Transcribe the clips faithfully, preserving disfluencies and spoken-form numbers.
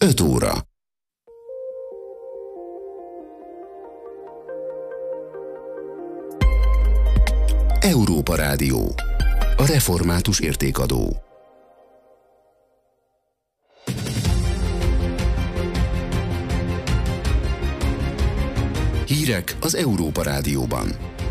öt óra. Európa Rádió. A református értékadó. Hírek az Európa Rádióban.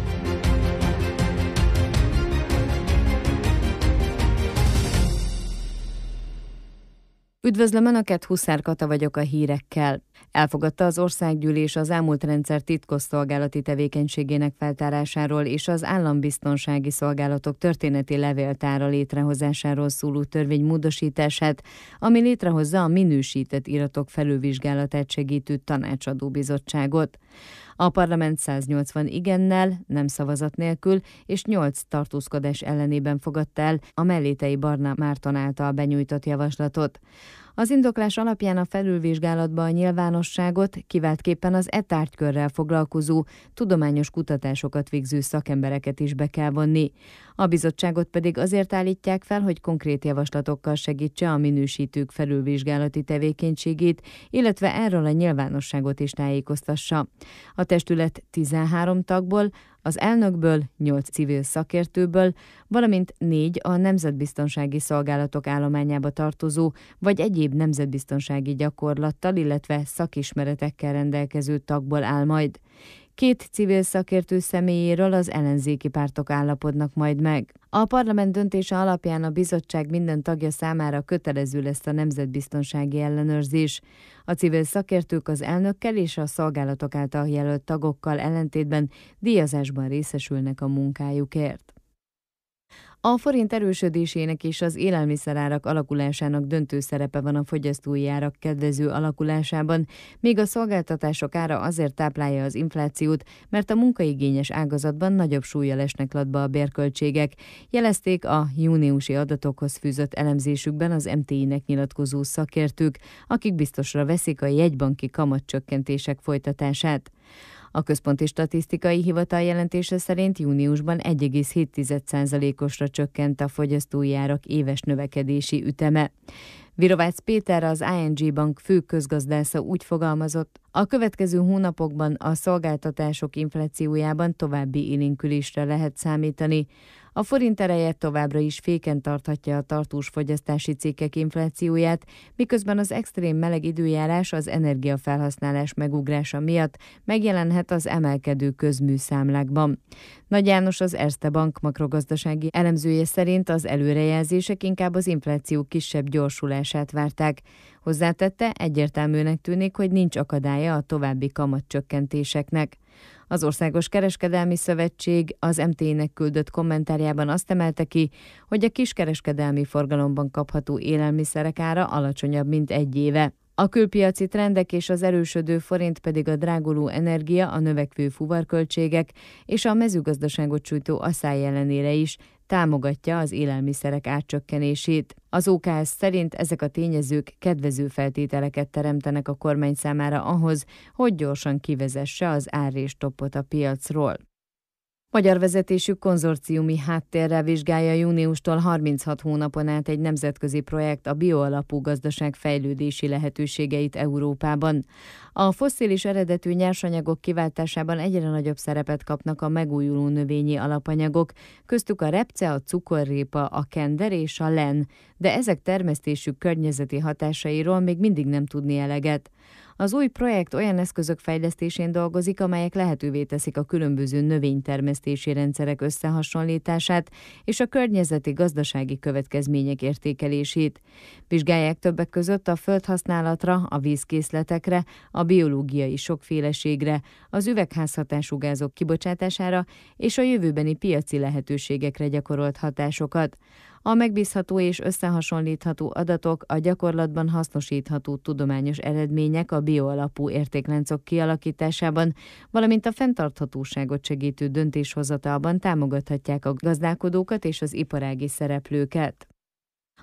Üdvözlöm Önöket, Huszár Kata vagyok a hírekkel. Elfogadta az országgyűlés az elmúlt rendszer titkosszolgálati tevékenységének feltárásáról és az állambiztonsági szolgálatok történeti levéltára létrehozásáról szóló törvény módosítását, ami létrehozza a minősített iratok felülvizsgálatát segítő tanácsadó bizottságot. A parlament száznyolcvan igennel, nem szavazat nélkül és nyolc tartózkodás ellenében fogadta el a Mellétei Barna Márton által benyújtott javaslatot. Az indoklás alapján a felülvizsgálatba a nyilvánosságot, kiváltképpen az e tárgykörrel foglalkozó, tudományos kutatásokat végző szakembereket is be kell vonni. A bizottságot pedig azért állítják fel, hogy konkrét javaslatokkal segítse a minősítők felülvizsgálati tevékenységét, illetve erről a nyilvánosságot is tájékoztassa. A testület tizenhárom tagból, az elnökből, nyolc civil szakértőből, valamint négy a nemzetbiztonsági szolgálatok állományába tartozó, vagy egyéb nemzetbiztonsági gyakorlattal, illetve szakismeretekkel rendelkező tagból áll majd. Két civil szakértő személyéről az ellenzéki pártok állapodnak majd meg. A parlament döntése alapján a bizottság minden tagja számára kötelező lesz a nemzetbiztonsági ellenőrzés. A civil szakértők az elnökkel és a szolgálatok által jelölt tagokkal ellentétben díjazásban részesülnek a munkájukért. A forint erősödésének és az élelmiszerárak alakulásának döntő szerepe van a fogyasztói árak kedvező alakulásában, míg a szolgáltatások ára azért táplálja az inflációt, mert a munkaigényes ágazatban nagyobb súllyal esnek latba a bérköltségek, jelezték a júniusi adatokhoz fűzött elemzésükben az em té i-nek nyilatkozó szakértők, akik biztosra veszik a jegybanki kamatcsökkentések folytatását. A Központi Statisztikai Hivatal jelentése szerint júniusban egy egész hét százalékosra csökkent a fogyasztói árak éves növekedési üteme. Virovácz Péter, az i en gé Bank fő közgazdásza úgy fogalmazott, a következő hónapokban a szolgáltatások inflációjában további élénkülésre lehet számítani. A forint ereje továbbra is féken tarthatja a tartós fogyasztási cikkek inflációját, miközben az extrém meleg időjárás az energiafelhasználás megugrása miatt megjelenhet az emelkedő közműszámlákban. Nagy János, az Erste Bank makrogazdasági elemzője szerint az előrejelzések inkább az infláció kisebb gyorsulását várták. Hozzátette, egyértelműnek tűnik, hogy nincs akadálya a további kamatcsökkentéseknek. Az Országos Kereskedelmi Szövetség az em té i-nek küldött kommentárjában azt emelte ki, hogy a kiskereskedelmi forgalomban kapható élelmiszerek ára alacsonyabb, mint egy éve. A külpiaci trendek és az erősödő forint pedig a dráguló energia, a növekvő fuvarköltségek és a mezőgazdaságot sújtó asszály ellenére is támogatja az élelmiszerek árcsökkenését. Az o ká es szerint ezek a tényezők kedvező feltételeket teremtenek a kormány számára ahhoz, hogy gyorsan kivezesse az árrésstoppot a piacról. Magyar vezetésű konzorciumi háttérrel vizsgálja júniustól harminchat hónapon át egy nemzetközi projekt a bioalapú gazdaság fejlődési lehetőségeit Európában. A fosszilis eredetű nyersanyagok kiváltásában egyre nagyobb szerepet kapnak a megújuló növényi alapanyagok, köztük a repce, a cukorrépa, a kender és a len, de ezek termesztésük környezeti hatásairól még mindig nem tudni eleget. Az új projekt olyan eszközök fejlesztésén dolgozik, amelyek lehetővé teszik a különböző növénytermesztési rendszerek összehasonlítását és a környezeti gazdasági következmények értékelését. Vizsgálják többek között a földhasználatra, a vízkészletekre, a biológiai sokféleségre, az üvegházhatású gázok kibocsátására és a jövőbeni piaci lehetőségekre gyakorolt hatásokat. A megbízható és összehasonlítható adatok, a gyakorlatban hasznosítható tudományos eredmények a bioalapú értékláncok kialakításában, valamint a fenntarthatóságot segítő döntéshozatalban támogathatják a gazdálkodókat és az iparági szereplőket.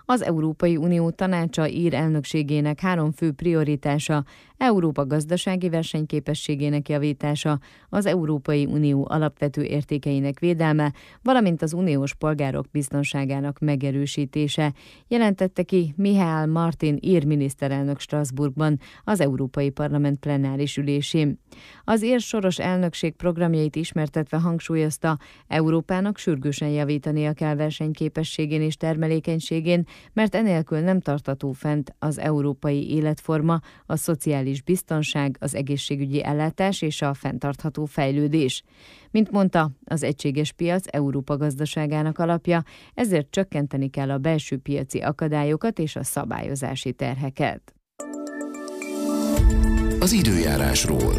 Az Európai Unió Tanácsa ír elnökségének három fő prioritása: Európa gazdasági versenyképességének javítása, az Európai Unió alapvető értékeinek védelme, valamint az uniós polgárok biztonságának megerősítése, jelentette ki Michael Martin ír miniszterelnök Strasbourgban az Európai Parlament plenáris ülésén. Az ír soros elnökség programjait ismertetve hangsúlyozta, Európának sürgősen javítania kell versenyképességén és termelékenységén, mert enélkül nem tartható fent az európai életforma, a szociális biztonság, az egészségügyi ellátás és a fenntartható fejlődés. Mint mondta, az egységes piac Európa gazdaságának alapja, ezért csökkenteni kell a belső piaci akadályokat és a szabályozási terheket. Az időjárásról.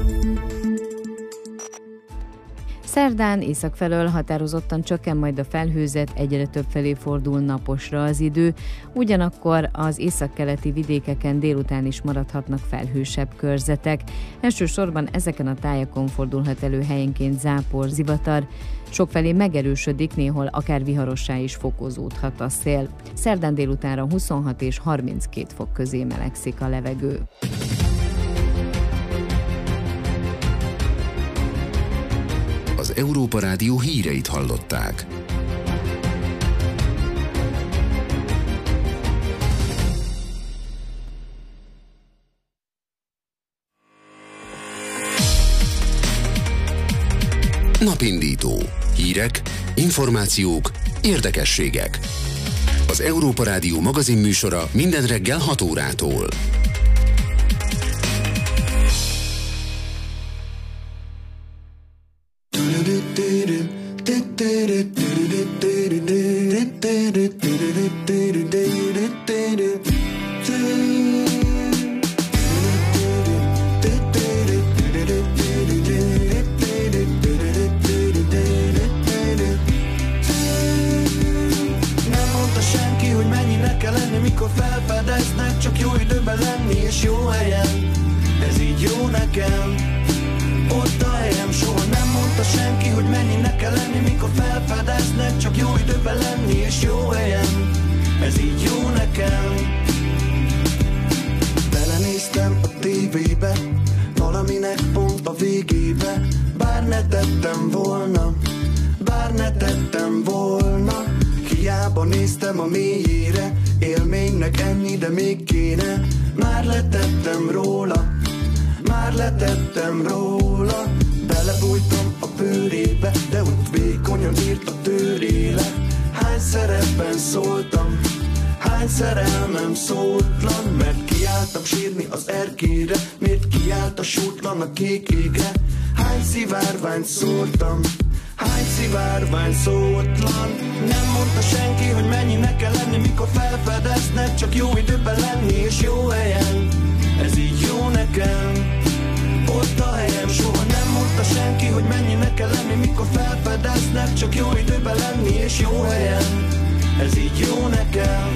Szerdán észak felől határozottan csökken majd a felhőzet, egyre több felé fordul naposra az idő, ugyanakkor az északkeleti vidékeken délután is maradhatnak felhősebb körzetek. Elsősorban ezeken a tájakon fordulhat elő helyenként zápor, zivatar, sokfelé megerősödik, néhol akár viharossá is fokozódhat a szél. Szerdán délutánra huszonhat és harminckét fok közé melegszik a levegő. Az Európa Rádió híreit hallották. Napindító. Hírek, információk, érdekességek. Az Európa Rádió magazinműsora minden reggel hat órától. Mikor felfedeznek, csak jó időben lenni és jó helyen. Ez így jó nekem, ott a helyem. Soha nem mondta senki, hogy mennyinek kell lenni. Mikor felfedeznek, csak jó időben lenni és jó helyen. Ez így jó nekem. Belenéztem a tévébe, valaminek pont a végébe. Bár ne tettem volna, bár ne tettem volna. Hiába néztem a mélyére, élménynek enni, de még kéne. Már letettem róla, már letettem róla. Belebújtam a bőrébe, de ott vékonyan írt a tőréle. Hány szerepben szóltam, hány szerelmem szótlan. Mert kiálltam sírni az erkére, miért kiállt a sútlan a kék égre. Hány szivárványt szórtam, hány szivárvány szótlan. Nem mondta senki, hogy mennyinek kell lenni. Mikor felfedeznek, csak jó időben lenni és jó helyen. Ez így jó nekem, ott a helyem. Soha nem mondta senki, hogy mennyinek kell lenni. Mikor felfedeznek, csak jó időben lenni és jó helyen. Ez így jó nekem.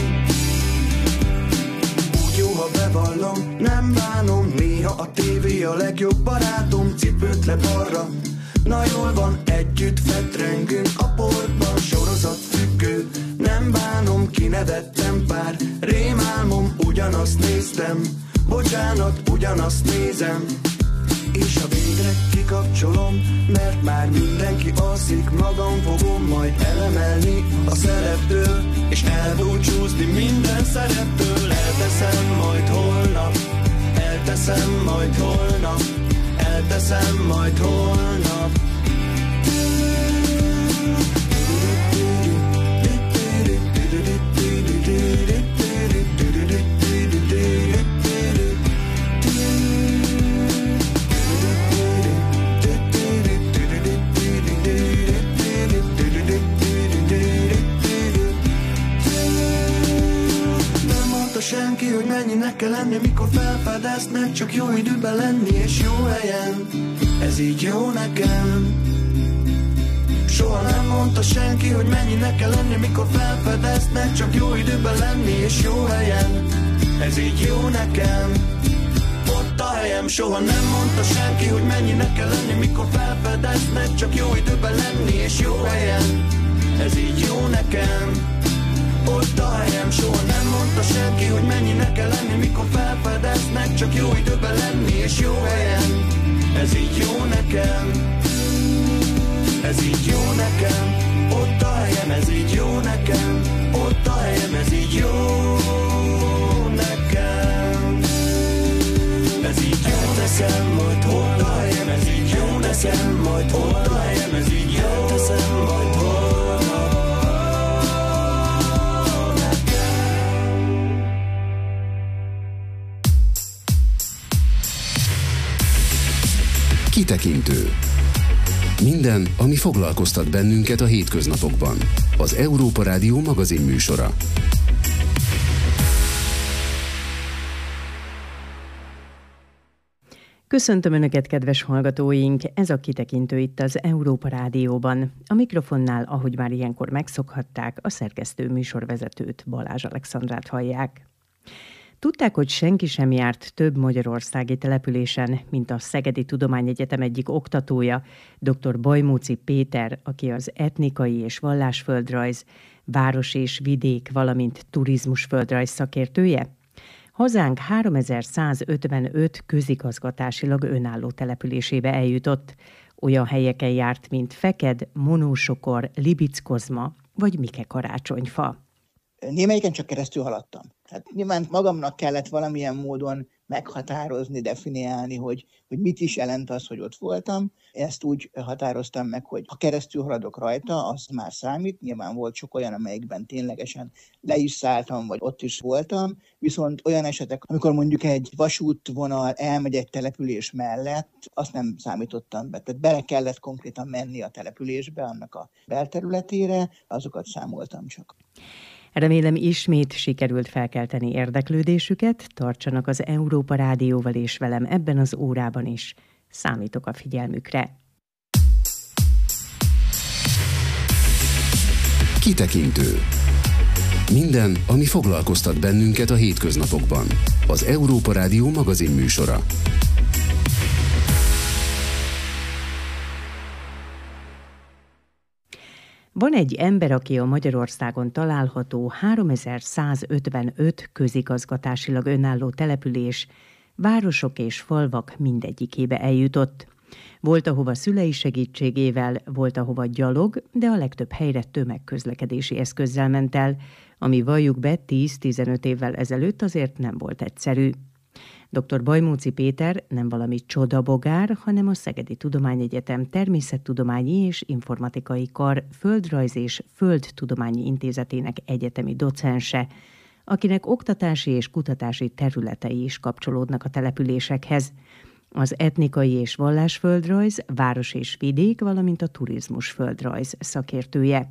Úgy jó, ha bevallom, nem bánom. Néha a tévé a legjobb barátom. Cipőt le balra, na jól van, együtt fetrengünk a portban, sorozatfüggő. Nem bánom, kinevettem pár rémálmom, ugyanazt néztem. Bocsánat, ugyanazt nézem. És ha végre kikapcsolom, mert már mindenki alszik, magam fogom majd elemelni a szereptől, és elbúcsúzni minden szereptől. Elteszem majd holnap, elteszem majd holnap, elteszem majd holnap. Senki, hogy mennyinek kell lenni, mikor felfedeznek, csak jó időben lenni és jó helyen. Ez így jó nekem. Soha nem mondta senki, hogy mennyinek kell lenni, mikor felfedeznek, csak jó időben lenni és jó helyen. Ez így jó nekem, ott a helyem. Soha nem mondta senki, hogy mennyinek kell lenni, mikor felfedeznek, csak jó időben lenni és jó helyen. Ez így jó nekem, ott a helyem. Soha nem mondta senki, hogy mennyinek kell lenni, mikor felfedeznek, csak jó időben lenni és jó helyen. Ez így jó nekem, ez így jó nekem, ott a helyem, ez így jó nekem, ott a helyem, ez így jó nekem, ez így jó nekem, majd ott a helyem, ez így jó nekem, majd ott a helyem, ez így jó teszem, majd holnap nekem. Kitekintő. Minden, ami foglalkoztat bennünket a hétköznapokban. Az Európa Rádió magazin műsora. Köszöntöm Önöket, kedves hallgatóink! Ez a Kitekintő itt az Európa Rádióban. A mikrofonnál, ahogy már ilyenkor megszokhatták, a szerkesztő műsorvezetőt, Balázs Alexandrát hallják. Tudták, hogy senki sem járt több magyarországi településen, mint a Szegedi Tudományegyetem egyik oktatója, dr. Bajmóci Péter, aki az etnikai és vallásföldrajz, város és vidék, valamint turizmusföldrajz szakértője? Hazánk háromezer-százötvenöt közigazgatásilag önálló településébe eljutott. Olyan helyeken járt, mint Feked, Monósokor, Libickozma vagy Mike Karácsonyfa. Némelyiken csak keresztül haladtam. Tehát nyilván magamnak kellett valamilyen módon meghatározni, definiálni, hogy, hogy mit is jelent az, hogy ott voltam. Ezt úgy határoztam meg, hogy ha keresztül haladok rajta, az már számít. Nyilván volt sok olyan, amelyikben ténylegesen le is szálltam, vagy ott is voltam. Viszont olyan esetek, amikor mondjuk egy vasútvonal elmegy egy település mellett, azt nem számítottam be. Tehát bele kellett konkrétan menni a településbe, annak a belterületére, azokat számoltam csak. Remélem ismét sikerült felkelteni érdeklődésüket, tartsanak az Európa Rádióval és velem ebben az órában is. Számítok a figyelmükre. Kitekintő. Minden, ami foglalkoztat bennünket a hétköznapokban. Az Európa Rádió magazin műsora. Van egy ember, aki a Magyarországon található háromezer-százötvenöt közigazgatásilag önálló település, városok és falvak mindegyikébe eljutott. Volt, ahova szülei segítségével, volt, ahova gyalog, de a legtöbb helyre tömegközlekedési eszközzel ment el, ami valljuk be tíz-tizenöt évvel ezelőtt azért nem volt egyszerű. doktor Bajmóci Péter nem valami csodabogár, hanem a Szegedi Tudományegyetem Természettudományi és Informatikai Kar Földrajz és Földtudományi Intézetének egyetemi docense, akinek oktatási és kutatási területei is kapcsolódnak a településekhez. Az etnikai és vallásföldrajz, város és vidék, valamint a turizmusföldrajz szakértője.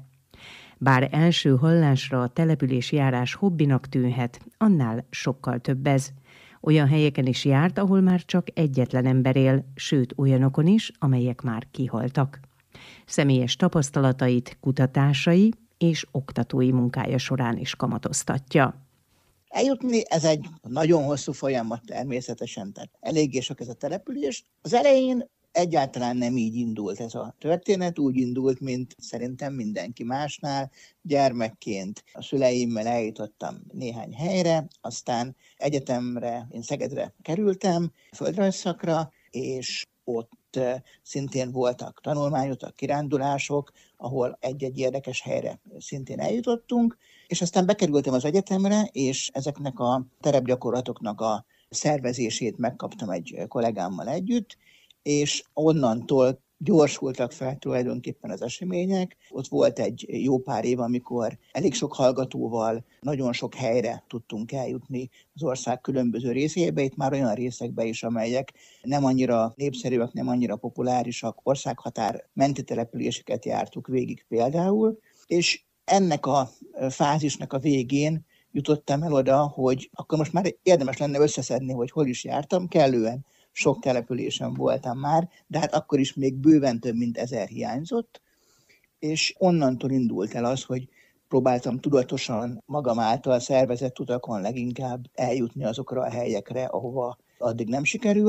Bár első hallásra a településjárás hobbinak tűnhet, annál sokkal több ez. Olyan helyeken is járt, ahol már csak egyetlen ember él, sőt olyanokon is, amelyek már kihaltak. Személyes tapasztalatait, kutatásai és oktatói munkája során is kamatoztatja. Eljutni, ez egy nagyon hosszú folyamat természetesen, tehát eléggé sok ez a település. Az elején egyáltalán nem így indult ez a történet, úgy indult, mint szerintem mindenki másnál. Gyermekként a szüleimmel eljutottam néhány helyre, aztán egyetemre, én Szegedre kerültem, földrajzszakra, és ott szintén voltak tanulmányutak, kirándulások, ahol egy-egy érdekes helyre szintén eljutottunk, és aztán bekerültem az egyetemre, és ezeknek a terepgyakorlatoknak a szervezését megkaptam egy kollégámmal együtt, és onnantól gyorsultak fel tulajdonképpen az események. Ott volt egy jó pár év, amikor elég sok hallgatóval nagyon sok helyre tudtunk eljutni az ország különböző részébe, itt már olyan részekbe is, amelyek nem annyira népszerűek, nem annyira populárisak, országhatár menti településeket jártuk végig például, és ennek a fázisnak a végén jutottam el oda, hogy akkor most már érdemes lenne összeszedni, hogy hol is jártam, kellően sok településen voltam már, de hát akkor is még bőven több mint ezer hiányzott, és onnantól indult el az, hogy próbáltam tudatosan magam által szervezett utakon leginkább eljutni azokra a helyekre, ahova addig nem sikerült.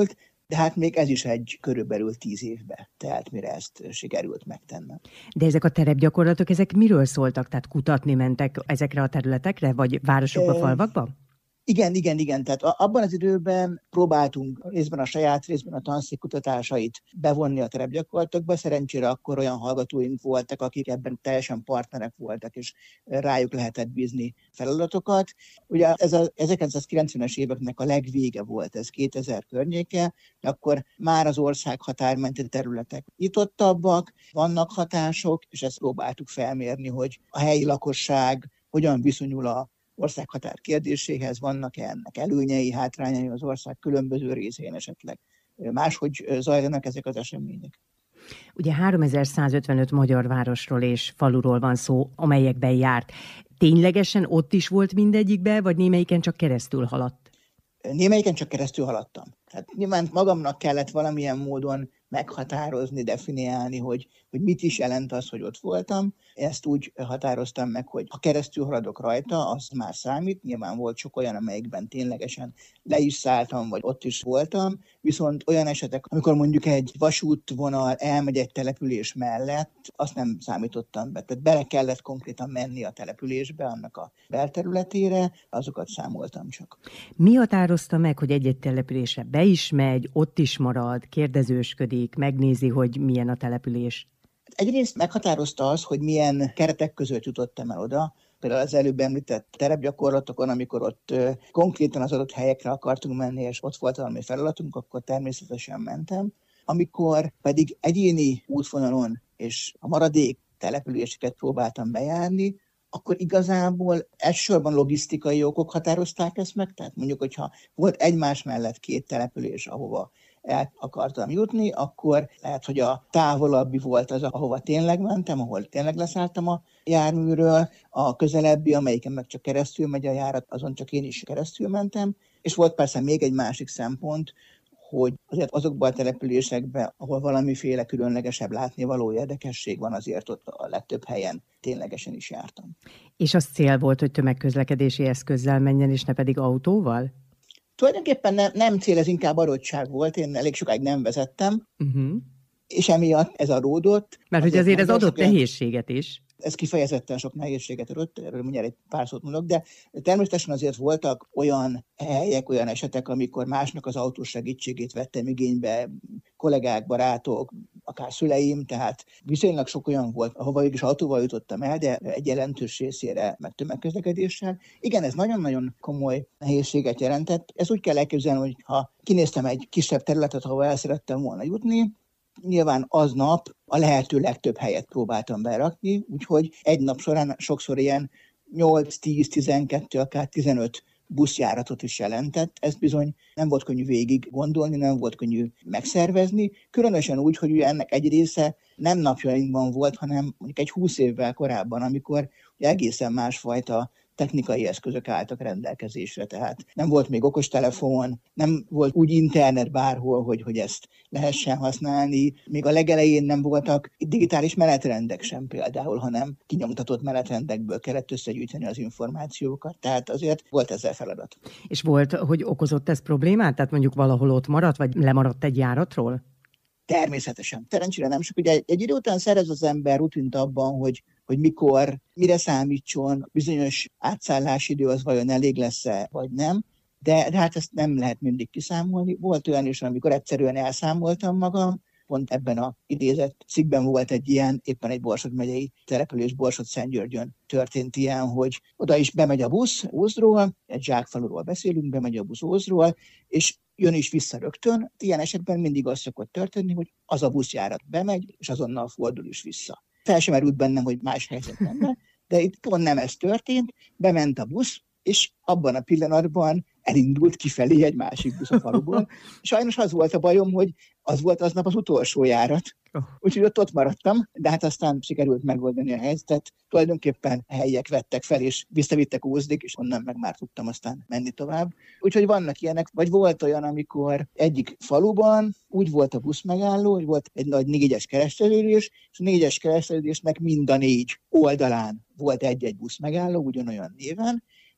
de hát még ez is egy körülbelül tíz évbe telt, mire ezt sikerült megtennem. De ezek a terepgyakorlatok, ezek miről szóltak? Tehát kutatni mentek ezekre a területekre, vagy városokba, e... falvakba? Igen, igen, igen. Tehát abban az időben próbáltunk részben a saját, részben a tanszék kutatásait bevonni a terepgyakorlatokba. Szerencsére akkor olyan hallgatóink voltak, akik ebben teljesen partnerek voltak, és rájuk lehetett bízni feladatokat. Ugye ez a ezerkilencszázkilencvenes éveknek a legvége volt, ez kétezer környéke, akkor már az ország határmenti területek nyitottabbak, vannak hatások, és ezt próbáltuk felmérni, hogy a helyi lakosság hogyan viszonyul a országhatár kérdéséhez, vannak-e ennek előnyei, hátrányai az ország különböző részén esetleg. Máshogy zajlanak ezek az események. Ugye háromezer-százötvenöt magyar városról és faluról van szó, amelyekben járt. Ténylegesen ott is volt mindegyikben, vagy némelyiken csak keresztül haladt? Némelyiken csak keresztül haladtam. Tehát nyilván magamnak kellett valamilyen módon meghatározni, definiálni, hogy, hogy mit is jelent az, hogy ott voltam. Ezt úgy határoztam meg, hogy ha keresztül haladok rajta, az már számít. Nyilván volt sok olyan, amelyikben ténylegesen le is szálltam, vagy ott is voltam. Viszont olyan esetek, amikor mondjuk egy vasútvonal elmegy egy település mellett, azt nem számítottam be. Tehát bele kellett konkrétan menni a településbe, annak a belterületére, azokat számoltam csak. Mi határozta meg, hogy egy-egy településre be is megy, ott is marad, kérdezősködik, megnézi, hogy milyen a település? Egyrészt meghatározta az, hogy milyen keretek között jutottam el oda. Például az előbb említett terepgyakorlatokon, amikor ott konkrétan az adott helyekre akartunk menni, és ott volt valami feladatunk, akkor természetesen mentem. Amikor pedig egyéni útvonalon és a maradék településeket próbáltam bejárni, akkor igazából elsősorban logisztikai okok határozták ezt meg. Tehát mondjuk, hogyha volt egymás mellett két település, ahova el akartam jutni, akkor lehet, hogy a távolabbi volt az, ahova tényleg mentem, ahol tényleg leszálltam a járműről, a közelebbi, amelyiken meg csak keresztül megy a járat, azon csak én is keresztül mentem. És volt persze még egy másik szempont, hogy azért azokban a településekben, ahol valamiféle különlegesebb látnivaló érdekesség van, azért ott a legtöbb helyen ténylegesen is jártam. És az cél volt, hogy tömegközlekedési eszközzel menjen, és ne pedig autóval? Tulajdonképpen nem, nem cél, ez inkább adottság volt, én elég sokáig nem vezettem, uh-huh. és emiatt ez adódott. Mert hogy azért ez adott nehézséget is. Ez kifejezetten sok nehézséget adott, erről mindjárt egy pár szót mondok, de természetesen azért voltak olyan helyek, olyan esetek, amikor másnak az autós segítségét vettem igénybe, kollégák, barátok, akár szüleim, tehát viszonylag sok olyan volt, ahova is autóval jutottam el, de egy jelentős részére meg tömegközlekedéssel. Igen, ez nagyon-nagyon komoly nehézséget jelentett. Ezt úgy kell elképzelni, hogy ha kinéztem egy kisebb területet, ahova el szerettem volna jutni, nyilván aznap a lehető legtöbb helyet próbáltam berakni, úgyhogy egy nap során sokszor ilyen nyolc, tíz, tizenkettő, akár tizenöt buszjáratot is jelentett. Ezt bizony nem volt könnyű végig gondolni, nem volt könnyű megszervezni, különösen úgy, hogy ennek egy része nem napjainkban volt, hanem mondjuk egy húsz évvel korábban, amikor egészen másfajta technikai eszközök álltak rendelkezésre, tehát nem volt még okostelefon, nem volt úgy internet bárhol, hogy, hogy ezt lehessen használni. Még a legelején nem voltak digitális menetrendek sem például, hanem kinyomtatott menetrendekből kellett összegyűjteni az információkat, tehát azért volt ezzel feladat. És volt, hogy okozott ez problémát? Tehát mondjuk valahol ott maradt, vagy lemaradt egy járatról? Természetesen. Szerencsére nem sok. Ugye egy, egy idő után szerez az ember rutint abban, hogy, hogy mikor, mire számítson, bizonyos átszállási idő az vajon elég lesz-e, vagy nem. De, de hát ezt nem lehet mindig kiszámolni. Volt olyan is, amikor egyszerűen elszámoltam magam. Pont ebben a idézett cikkben volt egy ilyen, éppen egy Borsod megyei település, Borsod-Szentgyörgyön történt ilyen, hogy oda is bemegy a busz Ózdról, egy zsákfaluról beszélünk, bemegy a busz Ózdról, és jön is vissza rögtön. Ilyen esetben mindig az szokott történni, hogy az a buszjárat bemegy, és azonnal fordul is vissza. Fel sem merült bennem, hogy más helyzet lenne, de itt pont nem ez történt, bement a busz, és abban a pillanatban elindult kifelé egy másik busz a faluból. Sajnos az volt a bajom, hogy az volt aznap az utolsó járat. Úgyhogy ott, ott maradtam, de hát aztán sikerült megoldani a helyzetet. Tulajdonképpen helyiek vettek fel, és visszavittek Ózdig, és onnan meg már tudtam aztán menni tovább. Úgyhogy vannak ilyenek, vagy volt olyan, amikor egyik faluban úgy volt a buszmegálló, hogy volt egy nagy négyes keresztelődés, és a négyes keresztelődésnek mind a négy oldalán volt egy-egy buszmegálló, ugyanolyan néven,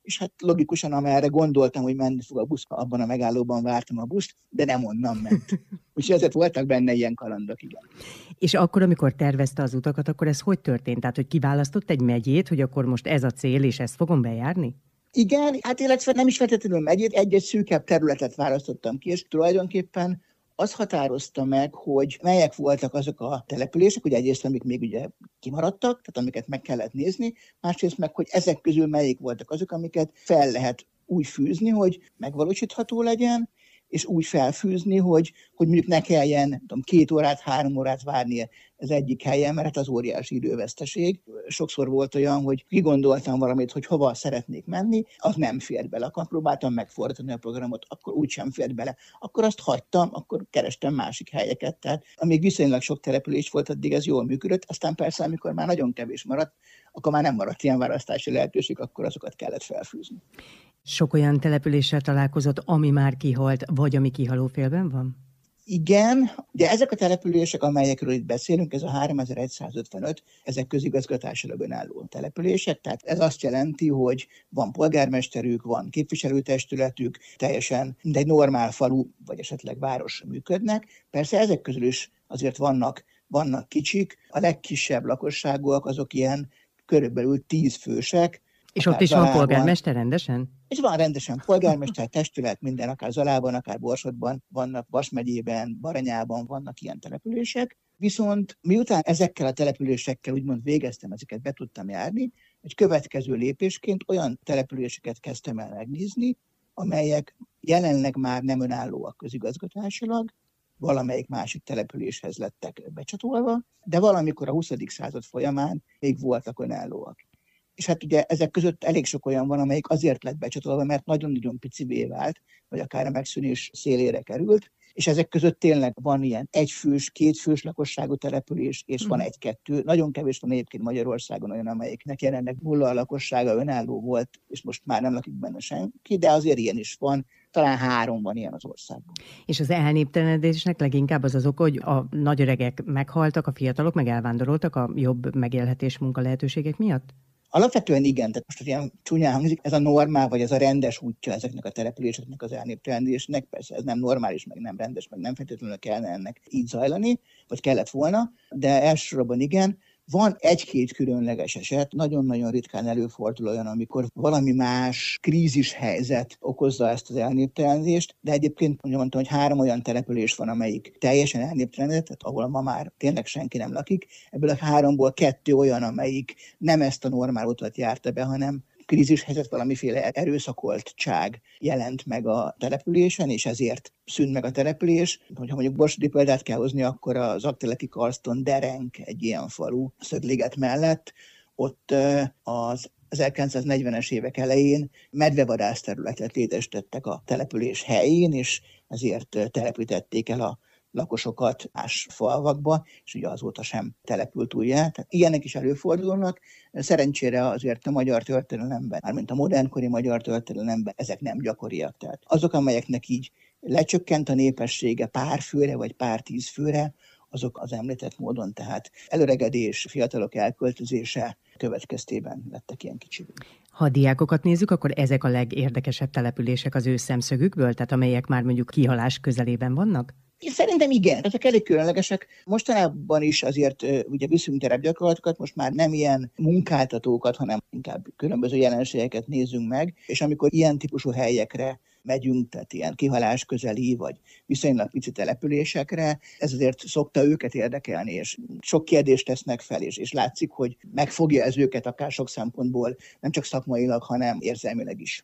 és hát logikusan, amerre gondoltam, hogy menni fog a busz, abban a megállóban vártam a buszt, de nem onnan ment. Úgyhogy ezért voltak benne ilyen kalandok, igen. És akkor, amikor tervezte az utakat, akkor ez hogy történt? Tehát, hogy kiválasztott egy megyét, hogy akkor most ez a cél, és ezt fogom bejárni? Igen, hát illetve nem is feltétlenül megyét, egy-egy szűkebb területet választottam ki, és tulajdonképpen az határozta meg, hogy melyek voltak azok a települések, ugye egyrészt, amik még ugye kimaradtak, tehát amiket meg kellett nézni, másrészt meg, hogy ezek közül melyik voltak azok, amiket fel lehet úgy fűzni, hogy megvalósítható legyen, és úgy felfűzni, hogy, hogy mondjuk ne kelljen nem tudom, két órát, három órát várni az egyik helyen, mert az óriási időveszteség. Sokszor volt olyan, hogy kigondoltam valamit, hogy hova szeretnék menni, az nem fért bele. Akkor próbáltam megfordítani a programot, akkor úgy sem fért bele. Akkor azt hagytam, akkor kerestem másik helyeket. Tehát amíg viszonylag sok település volt, addig ez jól működött. Aztán persze, amikor már nagyon kevés maradt, akkor már nem maradt ilyen választási lehetőség, akkor azokat kellett felfűzni. Sok olyan településsel találkozott, ami már kihalt, vagy ami kihalófélben van? Igen, de ezek a települések, amelyekről itt beszélünk, ez a háromezer-százötvenöt, ezek közigazgatásilag önálló települések, tehát ez azt jelenti, hogy van polgármesterük, van képviselőtestületük, teljesen egy normál falu, vagy esetleg város működnek. Persze ezek közül is azért vannak, vannak kicsik, a legkisebb lakosságúak azok ilyen körülbelül tíz fősek. És ott is Zalában, van polgármester rendesen? És van rendesen polgármester, testület, minden, akár Zalában, akár Borsodban, vannak Vas megyében, Baranyában vannak ilyen települések. Viszont miután ezekkel a településekkel úgymond végeztem, ezeket be tudtam járni, egy következő lépésként olyan településeket kezdtem el megnézni, amelyek jelenleg már nem önállóak közigazgatásilag, valamelyik másik településhez lettek becsatolva, de valamikor a huszadik század folyamán még voltak önállóak. És hát ugye ezek között elég sok olyan van, amelyik azért lett becsatolva, mert nagyon-nagyon picivé vált, vagy akár a megszűnés szélére került, és ezek között tényleg van ilyen egyfős, kétfős lakosságú település, és mm. van egy-kettő. Nagyon kevés van egyébként Magyarországon olyan, amelyiknek jelenleg nulla a lakossága, önálló volt, és most már nem lakik benne senki, de azért ilyen is van. Talán három van ilyen az országban. És az elnéptelenedésnek leginkább az az oka, hogy a nagyöregek meghaltak, a fiatalok meg elvándoroltak a jobb megélhetés munka lehetőségek miatt? Alapvetően igen, tehát most ilyen csúnyán hangzik, ez a normál, vagy ez a rendes útja ezeknek a településeknek az elnéptelenedésnek, persze ez nem normális, meg nem rendes, meg nem feltétlenül kellene ennek így zajlani, vagy kellett volna, de elsősorban igen. Van egy-két különleges eset, nagyon-nagyon ritkán előfordul olyan, amikor valami más krízis helyzet okozza ezt az elnéptelenedést, de egyébként mondtam, hogy három olyan település van, amelyik teljesen elnéptelenedett, tehát ahol ma már tényleg senki nem lakik. Ebből a háromból kettő olyan, amelyik nem ezt a normál utat járta be, hanem krízis helyzet, valamiféle erőszakoltság jelent meg a településen, és ezért szűnt meg a település. Ha mondjuk borsodi példát kell hozni, akkor az Aggteleki Karszton Derenk egy ilyen falu Szögliget mellett, ott az ezerkilencszáznegyvenes évek elején medvevadász területet létesítettek a település helyén, és ezért telepítették el a lakosokat más falvakba, és ugye azóta sem települt újjá. Tehát ilyenek is előfordulnak. Szerencsére azért a magyar történelemben, mármint a modernkori magyar történelemben ezek nem gyakoriak. Tehát azok, amelyeknek így lecsökkent a népessége pár főre vagy pár tíz főre, azok az említett módon, tehát előregedés, fiatalok elköltözése következtében lettek ilyen kicsibbé. Ha a diákokat nézzük, akkor ezek a legérdekesebb települések az ő szemszögükből, tehát amelyek már mondjuk kihalás közelében vannak? Szerintem igen, ezek elég különlegesek. Mostanában is azért ugye viszünk terepgyakorlatokat, most már nem ilyen munkáltatókat, hanem inkább különböző jelenségeket nézzünk meg, és amikor ilyen típusú helyekre megyünk, tehát ilyen kihalás közeli, vagy viszonylag pici településekre, ez azért szokta őket érdekelni, és sok kérdést tesznek fel, és, és látszik, hogy megfogja ez őket akár sok szempontból, nem csak szakmailag, hanem érzelmileg is.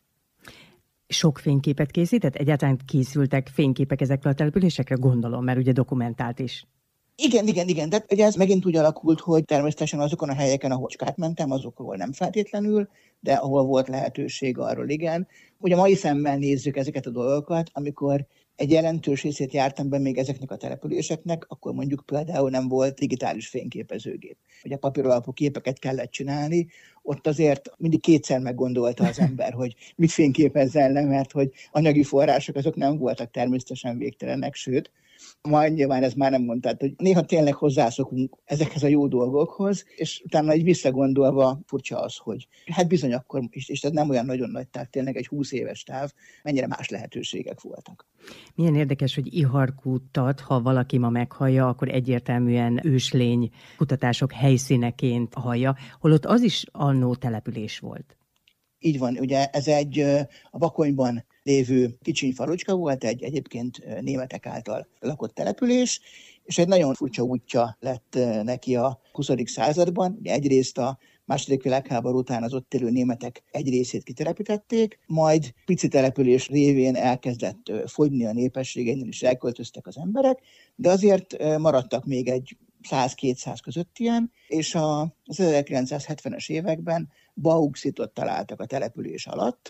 Sok fényképet készített? Egyáltalán készültek fényképek ezekről a településekre? Gondolom, mert ugye dokumentált is. Igen, igen, igen. De ugye ez megint úgy alakult, hogy természetesen azokon a helyeken, ahol csak átmentem, azokról nem feltétlenül, de ahol volt lehetőség, arról igen. Ugye mai szemmel nézzük ezeket a dolgokat, amikor egy jelentős részét jártam be még ezeknek a településeknek, akkor mondjuk például nem volt digitális fényképezőgép. Ugye papíralapú képeket kellett csinálni, ott azért mindig kétszer meggondolta az ember, hogy mit fényképezzen le, mert hogy anyagi források azok nem voltak természetesen végtelenek, sőt, Majd nyilván ez már nem mondtad, hogy néha tényleg hozzászokunk ezekhez a jó dolgokhoz, és utána egy visszagondolva furcsa az, hogy hát bizony akkor is, és ez nem olyan nagyon nagy táv, tényleg egy húsz éves táv, mennyire más lehetőségek voltak. Milyen érdekes, hogy iharkútat, ha valaki ma meghallja, akkor egyértelműen őslény kutatások helyszíneként hallja, holott az is annó település volt. Így van, ugye ez egy a Bakonyban lévő kicsiny falucska volt, egy egyébként németek által lakott település, és egy nagyon furcsa útja lett neki a huszadik században. Ugye egyrészt a második világháború után az ott élő németek egy részét kitelepítették, majd pici település révén elkezdett fogyni a népesség, innen is elköltöztek az emberek, de azért maradtak még egy száz-kétszáz között ilyen, és az ezerkilencszázhetvenes években bauxitot találtak a település alatt,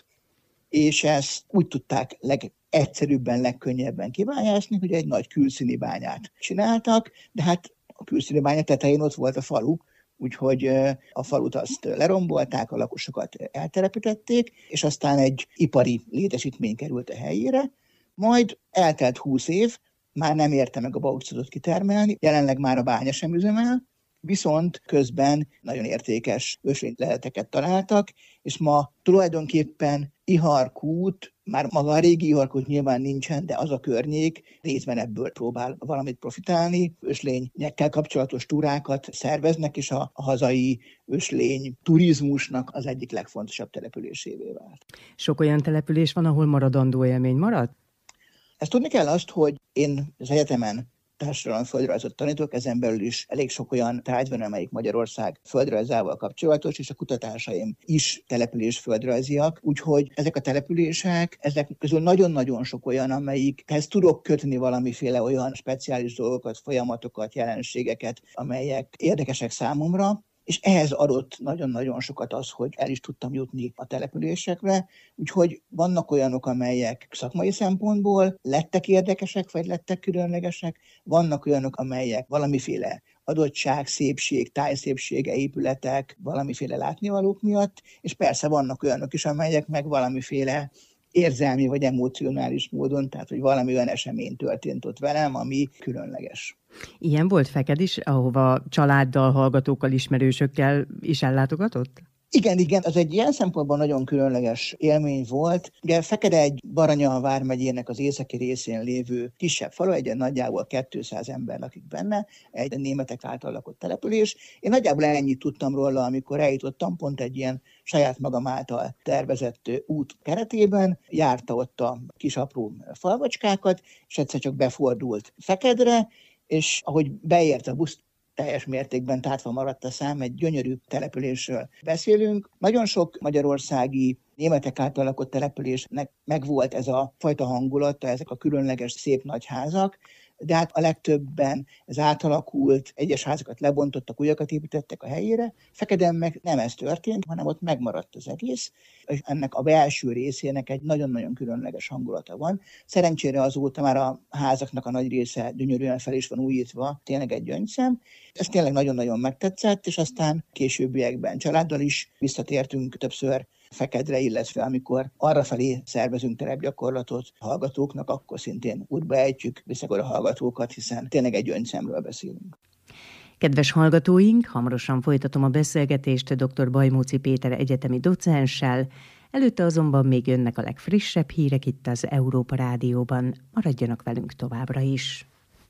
és ezt úgy tudták legegyszerűbben, legkönnyebben kibányászni, hogy egy nagy külszíni bányát csináltak, de hát a külszíni bánya tetején ott volt a falu, úgyhogy a falut azt lerombolták, a lakosokat eltelepítették, és aztán egy ipari létesítmény került a helyére, majd eltelt húsz év, már nem érte meg a bauxitot kitermelni, jelenleg már a bánya sem üzemel, viszont közben nagyon értékes ösvényleleteket találtak, és ma tulajdonképpen Iharkút, már maga a régi Iharkút nyilván nincsen, de az a környék részben ebből próbál valamit profitálni. Öslényekkel kapcsolatos túrákat szerveznek, és a hazai öslény turizmusnak az egyik legfontosabb településévé vált. Sok olyan település van, ahol maradandó élmény marad? Ezt tudni kell azt, hogy én az egyetemen társadalomföldrajzot tanítok, ezen belül is elég sok olyan tárgy van, amelyik Magyarország földrajzával kapcsolatos, és a kutatásaim is településföldrajziak, úgyhogy ezek a települések, ezek közül nagyon-nagyon sok olyan, amelyikhez tudok kötni valamiféle olyan speciális dolgokat, folyamatokat, jelenségeket, amelyek érdekesek számomra, és ehhez adott nagyon-nagyon sokat az, hogy el is tudtam jutni a településekre, úgyhogy vannak olyanok, amelyek szakmai szempontból lettek érdekesek, vagy lettek különlegesek, vannak olyanok, amelyek valamiféle adottság, szépség, tájszépsége, épületek, valamiféle látnivalók miatt, és persze vannak olyanok is, amelyek meg valamiféle érzelmi vagy emocionális módon, tehát hogy valami olyan esemény történt ott velem, ami különleges. Ilyen volt Feked is, ahova családdal, hallgatókkal, ismerősökkel is ellátogatott? Igen, igen, az egy ilyen szempontból nagyon különleges élmény volt. Ugye Fekede egy Baranya vármegyének az északi részén lévő kisebb falu, egy nagyjából kétszáz ember lakik benne, egy németek által lakott település. Én nagyjából ennyit tudtam róla, amikor eljutottam, pont egy ilyen saját magam által tervezett út keretében, járta ott a kis apró falvacskákat, és egyszer csak befordult Fekedre, és ahogy beért a busz, teljes mértékben tátva maradt a szám, egy gyönyörű településről beszélünk. Nagyon sok magyarországi németek által lakott településnek megvolt ez a fajta hangulata, ezek a különleges szép nagy házak, de hát a legtöbben ez átalakult, egyes házakat lebontottak, újakat építettek a helyére. Fekeden meg nem ez történt, hanem ott megmaradt az egész, és ennek a belső részének egy nagyon-nagyon különleges hangulata van. Szerencsére azóta már a házaknak a nagy része gyönyörűen fel is van újítva, tényleg egy gyöngyszem. Ez tényleg nagyon-nagyon megtetszett, és aztán későbbiekben családdal is visszatértünk többször Fekedre, illetve amikor arrafelé szervezünk terepgyakorlatot hallgatóknak, akkor szintén útba ejtjük visszakor a hallgatókat, hiszen tényleg egy gyöngyszemről beszélünk. Kedves hallgatóink, hamarosan folytatom a beszélgetést dr. Bajmóci Péter egyetemi docenssel, előtte azonban még jönnek a legfrissebb hírek itt az Európa Rádióban. Maradjanak velünk továbbra is.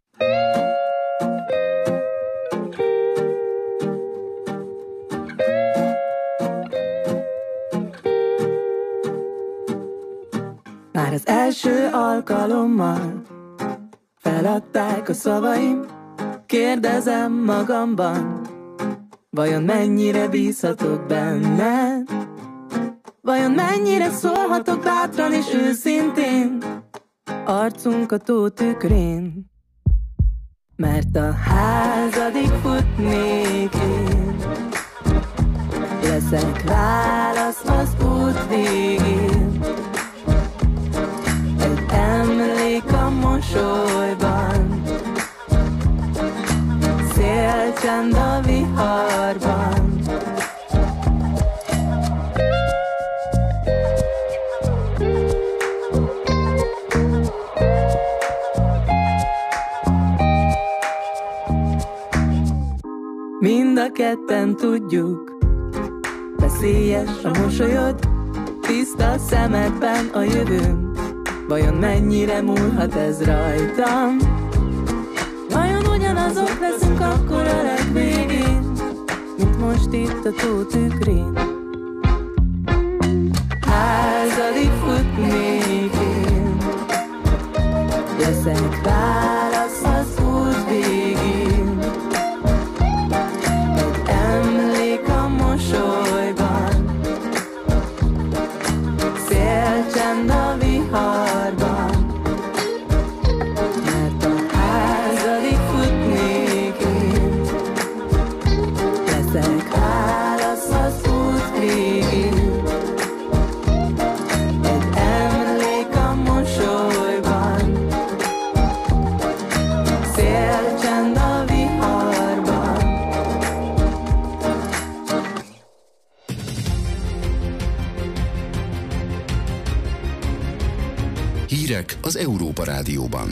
Már az első alkalommal feladták a szavaim, kérdezem magamban, vajon mennyire bízhatok benne? Vajon mennyire szólhatok bátran és őszintén arcunk a tó tükrén? Mert a házadig futnék én, leszek válasz az út végén. Egy emlék a mosolyban, szélcsend a viharban. Mind a ketten tudjuk, veszélyes a mosolyod, tiszta a szemedben a jövőm. Vajon mennyire múlhat ez rajtam? Vajon ugyanazok leszünk akkor a legvégén, mint most itt a tó tükrén? Házadig futnék én, leszek válasz az út végén. Egy emlék a mosolyban, szélcsend a viharban. Mert a házadig futnék én, leszek válasz az út végén. Egy emlék a mosolyban, szélcsend a viharban. Hírek az Európa Rádióban.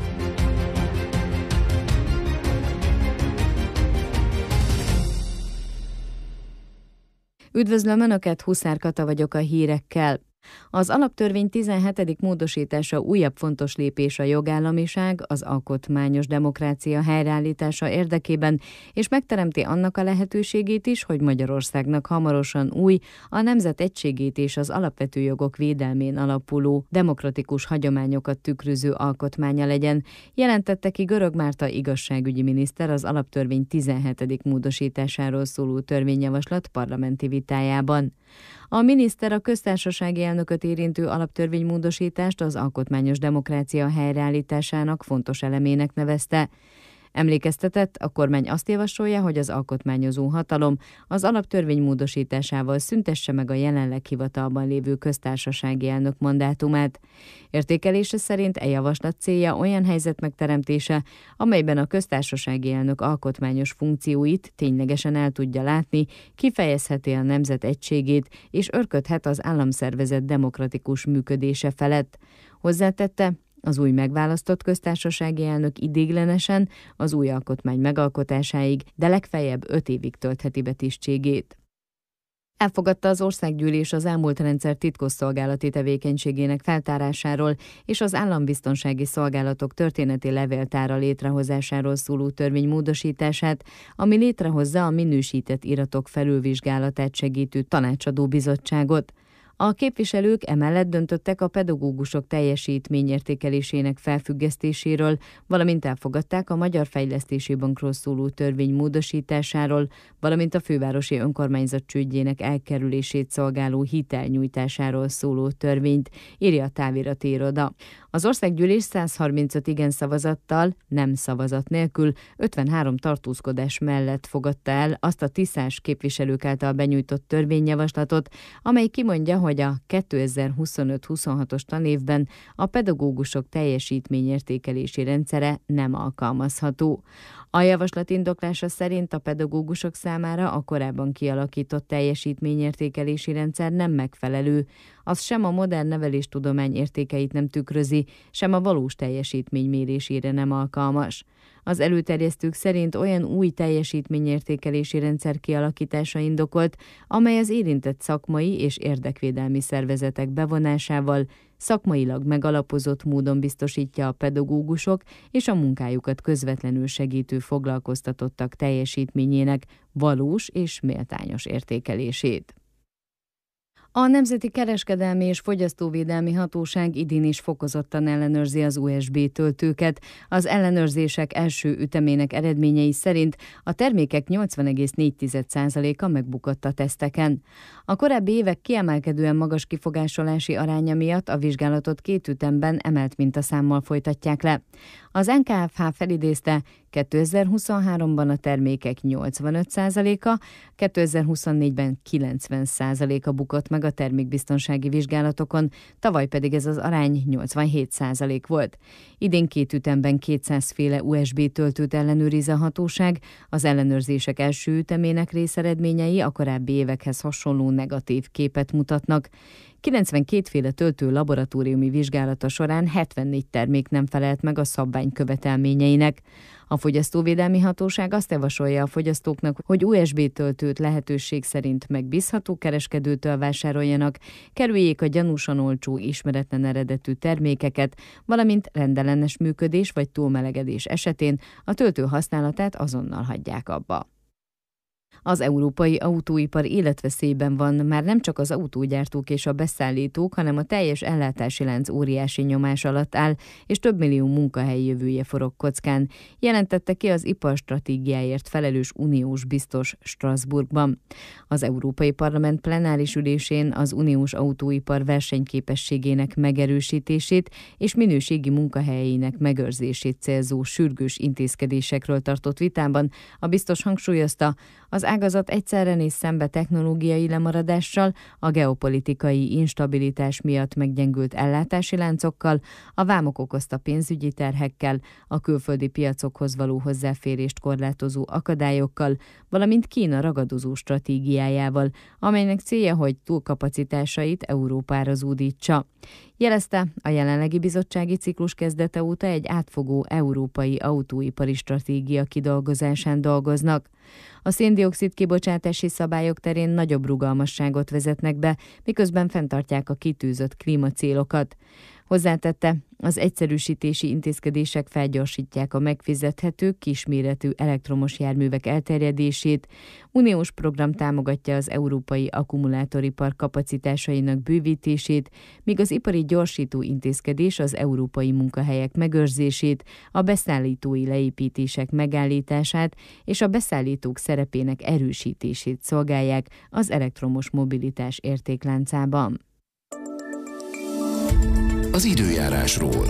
Üdvözlöm Önöket, Huszár Kata vagyok a hírekkel. Az alaptörvény tizenhetedik módosítása újabb fontos lépés a jogállamiság, az alkotmányos demokrácia helyreállítása érdekében, és megteremti annak a lehetőségét is, hogy Magyarországnak hamarosan új, a nemzet egységét és az alapvető jogok védelmén alapuló, demokratikus hagyományokat tükröző alkotmánya legyen, jelentette ki Görög Márta igazságügyi miniszter az alaptörvény tizenhetedik módosításáról szóló törvényjavaslat parlamenti vitájában. A miniszter a köztársasági elnököt érintő alaptörvénymódosítást az alkotmányos demokrácia helyreállításának fontos elemének nevezte. Emlékeztetett, a kormány azt javasolja, hogy az alkotmányozó hatalom az alaptörvény módosításával szüntesse meg a jelenleg hivatalban lévő köztársasági elnök mandátumát. Értékelése szerint e javaslat célja olyan helyzet megteremtése, amelyben a köztársasági elnök alkotmányos funkcióit ténylegesen el tudja látni, kifejezheti a nemzet egységét és örködhet az államszervezet demokratikus működése felett. Hozzátette, az új megválasztott köztársasági elnök idéglenesen az új alkotmány megalkotásáig, de legfeljebb öt évig töltheti be tisztségét. Elfogadta az Országgyűlés az elmúlt rendszer titkosszolgálati tevékenységének feltárásáról és az állambiztonsági szolgálatok történeti levéltára létrehozásáról szóló törvény módosítását, ami létrehozza a minősített iratok felülvizsgálatát segítő tanácsadó bizottságot. A képviselők emellett döntöttek a pedagógusok teljesítményértékelésének felfüggesztéséről, valamint elfogadták a Magyar Fejlesztési Bankról szóló törvény módosításáról, valamint a fővárosi önkormányzat csődjének elkerülését szolgáló hitelnyújtásáról szóló törvényt, írja a távirati iroda. Az Országgyűlés száz harmincöt igen szavazattal, nem szavazat nélkül, ötvenhárom tartózkodás mellett fogadta el azt a tisztás képviselők által benyújtott törvényjavaslatot, amely kimondja, hogy a kétezer-huszonöt huszonhatos tanévben a pedagógusok teljesítményértékelési rendszere nem alkalmazható. A javaslat indoklása szerint a pedagógusok számára a korábban kialakított teljesítményértékelési rendszer nem megfelelő, az sem a modern neveléstudomány értékeit nem tükrözi, sem a valós teljesítmény mérésére nem alkalmas. Az előterjesztők szerint olyan új teljesítményértékelési rendszer kialakítása indokolt, amely az érintett szakmai és érdekvédelmi szervezetek bevonásával szakmailag megalapozott módon biztosítja a pedagógusok és a munkájukat közvetlenül segítő foglalkoztatottak teljesítményének valós és méltányos értékelését. A Nemzeti Kereskedelmi és Fogyasztóvédelmi Hatóság idén is fokozottan ellenőrzi az u es bé töltőket. Az ellenőrzések első ütemének eredményei szerint a termékek nyolcvan egész négy százaléka megbukott a teszteken. A korábbi évek kiemelkedően magas kifogásolási aránya miatt a vizsgálatot két ütemben emelt mintaszámmal folytatják le. Az en ká ef há felidézte, kétezer-huszonháromban a termékek nyolcvanöt százaléka, kétezer-huszonnégyben kilencven százaléka bukott meg a termékbiztonsági vizsgálatokon, tavaly pedig ez az arány nyolcvanhét százalék volt. Idén két ütemben kétszáz féle u es bé töltőt ellenőriz a hatóság, az ellenőrzések első ütemének részeredményei a korábbi évekhez hasonló negatív képet mutatnak. kilencvenkét féle töltő laboratóriumi vizsgálata során hetvennégy termék nem felelt meg a szabvány követelményeinek. A Fogyasztóvédelmi Hatóság azt javasolja a fogyasztóknak, hogy u es bé töltőt lehetőség szerint megbízható kereskedőtől vásároljanak, kerüljék a gyanúsan olcsó, ismeretlen eredetű termékeket, valamint rendellenes működés vagy túlmelegedés esetén a töltő használatát azonnal hagyják abba. Az európai autóipar életveszélyben van, már nem csak az autógyártók és a beszállítók, hanem a teljes ellátási lánc óriási nyomás alatt áll, és több millió munkahely jövője forog kockán, jelentette ki az iparstratégiáért felelős uniós biztos Strasbourgban. Az Európai Parlament plenáris ülésén az uniós autóipar versenyképességének megerősítését és minőségi munkahelyeinek megőrzését célzó sürgős intézkedésekről tartott vitában a biztos hangsúlyozta, az ágazat egyszerre néz szembe technológiai lemaradással, a geopolitikai instabilitás miatt meggyengült ellátási láncokkal, a vámok okozta pénzügyi terhekkel, a külföldi piacokhoz való hozzáférést korlátozó akadályokkal, valamint Kína ragadozó stratégiájával, amelynek célja, hogy túlkapacitásait Európára zúdítsa. Jelezte, a jelenlegi bizottsági ciklus kezdete óta egy átfogó európai autóipari stratégia kidolgozásán dolgoznak. A szén-dioxid kibocsátási szabályok terén nagyobb rugalmasságot vezetnek be, miközben fenntartják a kitűzött klímacélokat. Hozzátette, az egyszerűsítési intézkedések felgyorsítják a megfizethető, kisméretű elektromos járművek elterjedését. Uniós program támogatja az európai akkumulátoripar kapacitásainak bővítését, míg az ipari gyorsító intézkedés az európai munkahelyek megőrzését, a beszállítói leépítések megállítását és a beszállítók szerepének erősítését szolgálják az elektromos mobilitás értékláncában. Az időjárásról.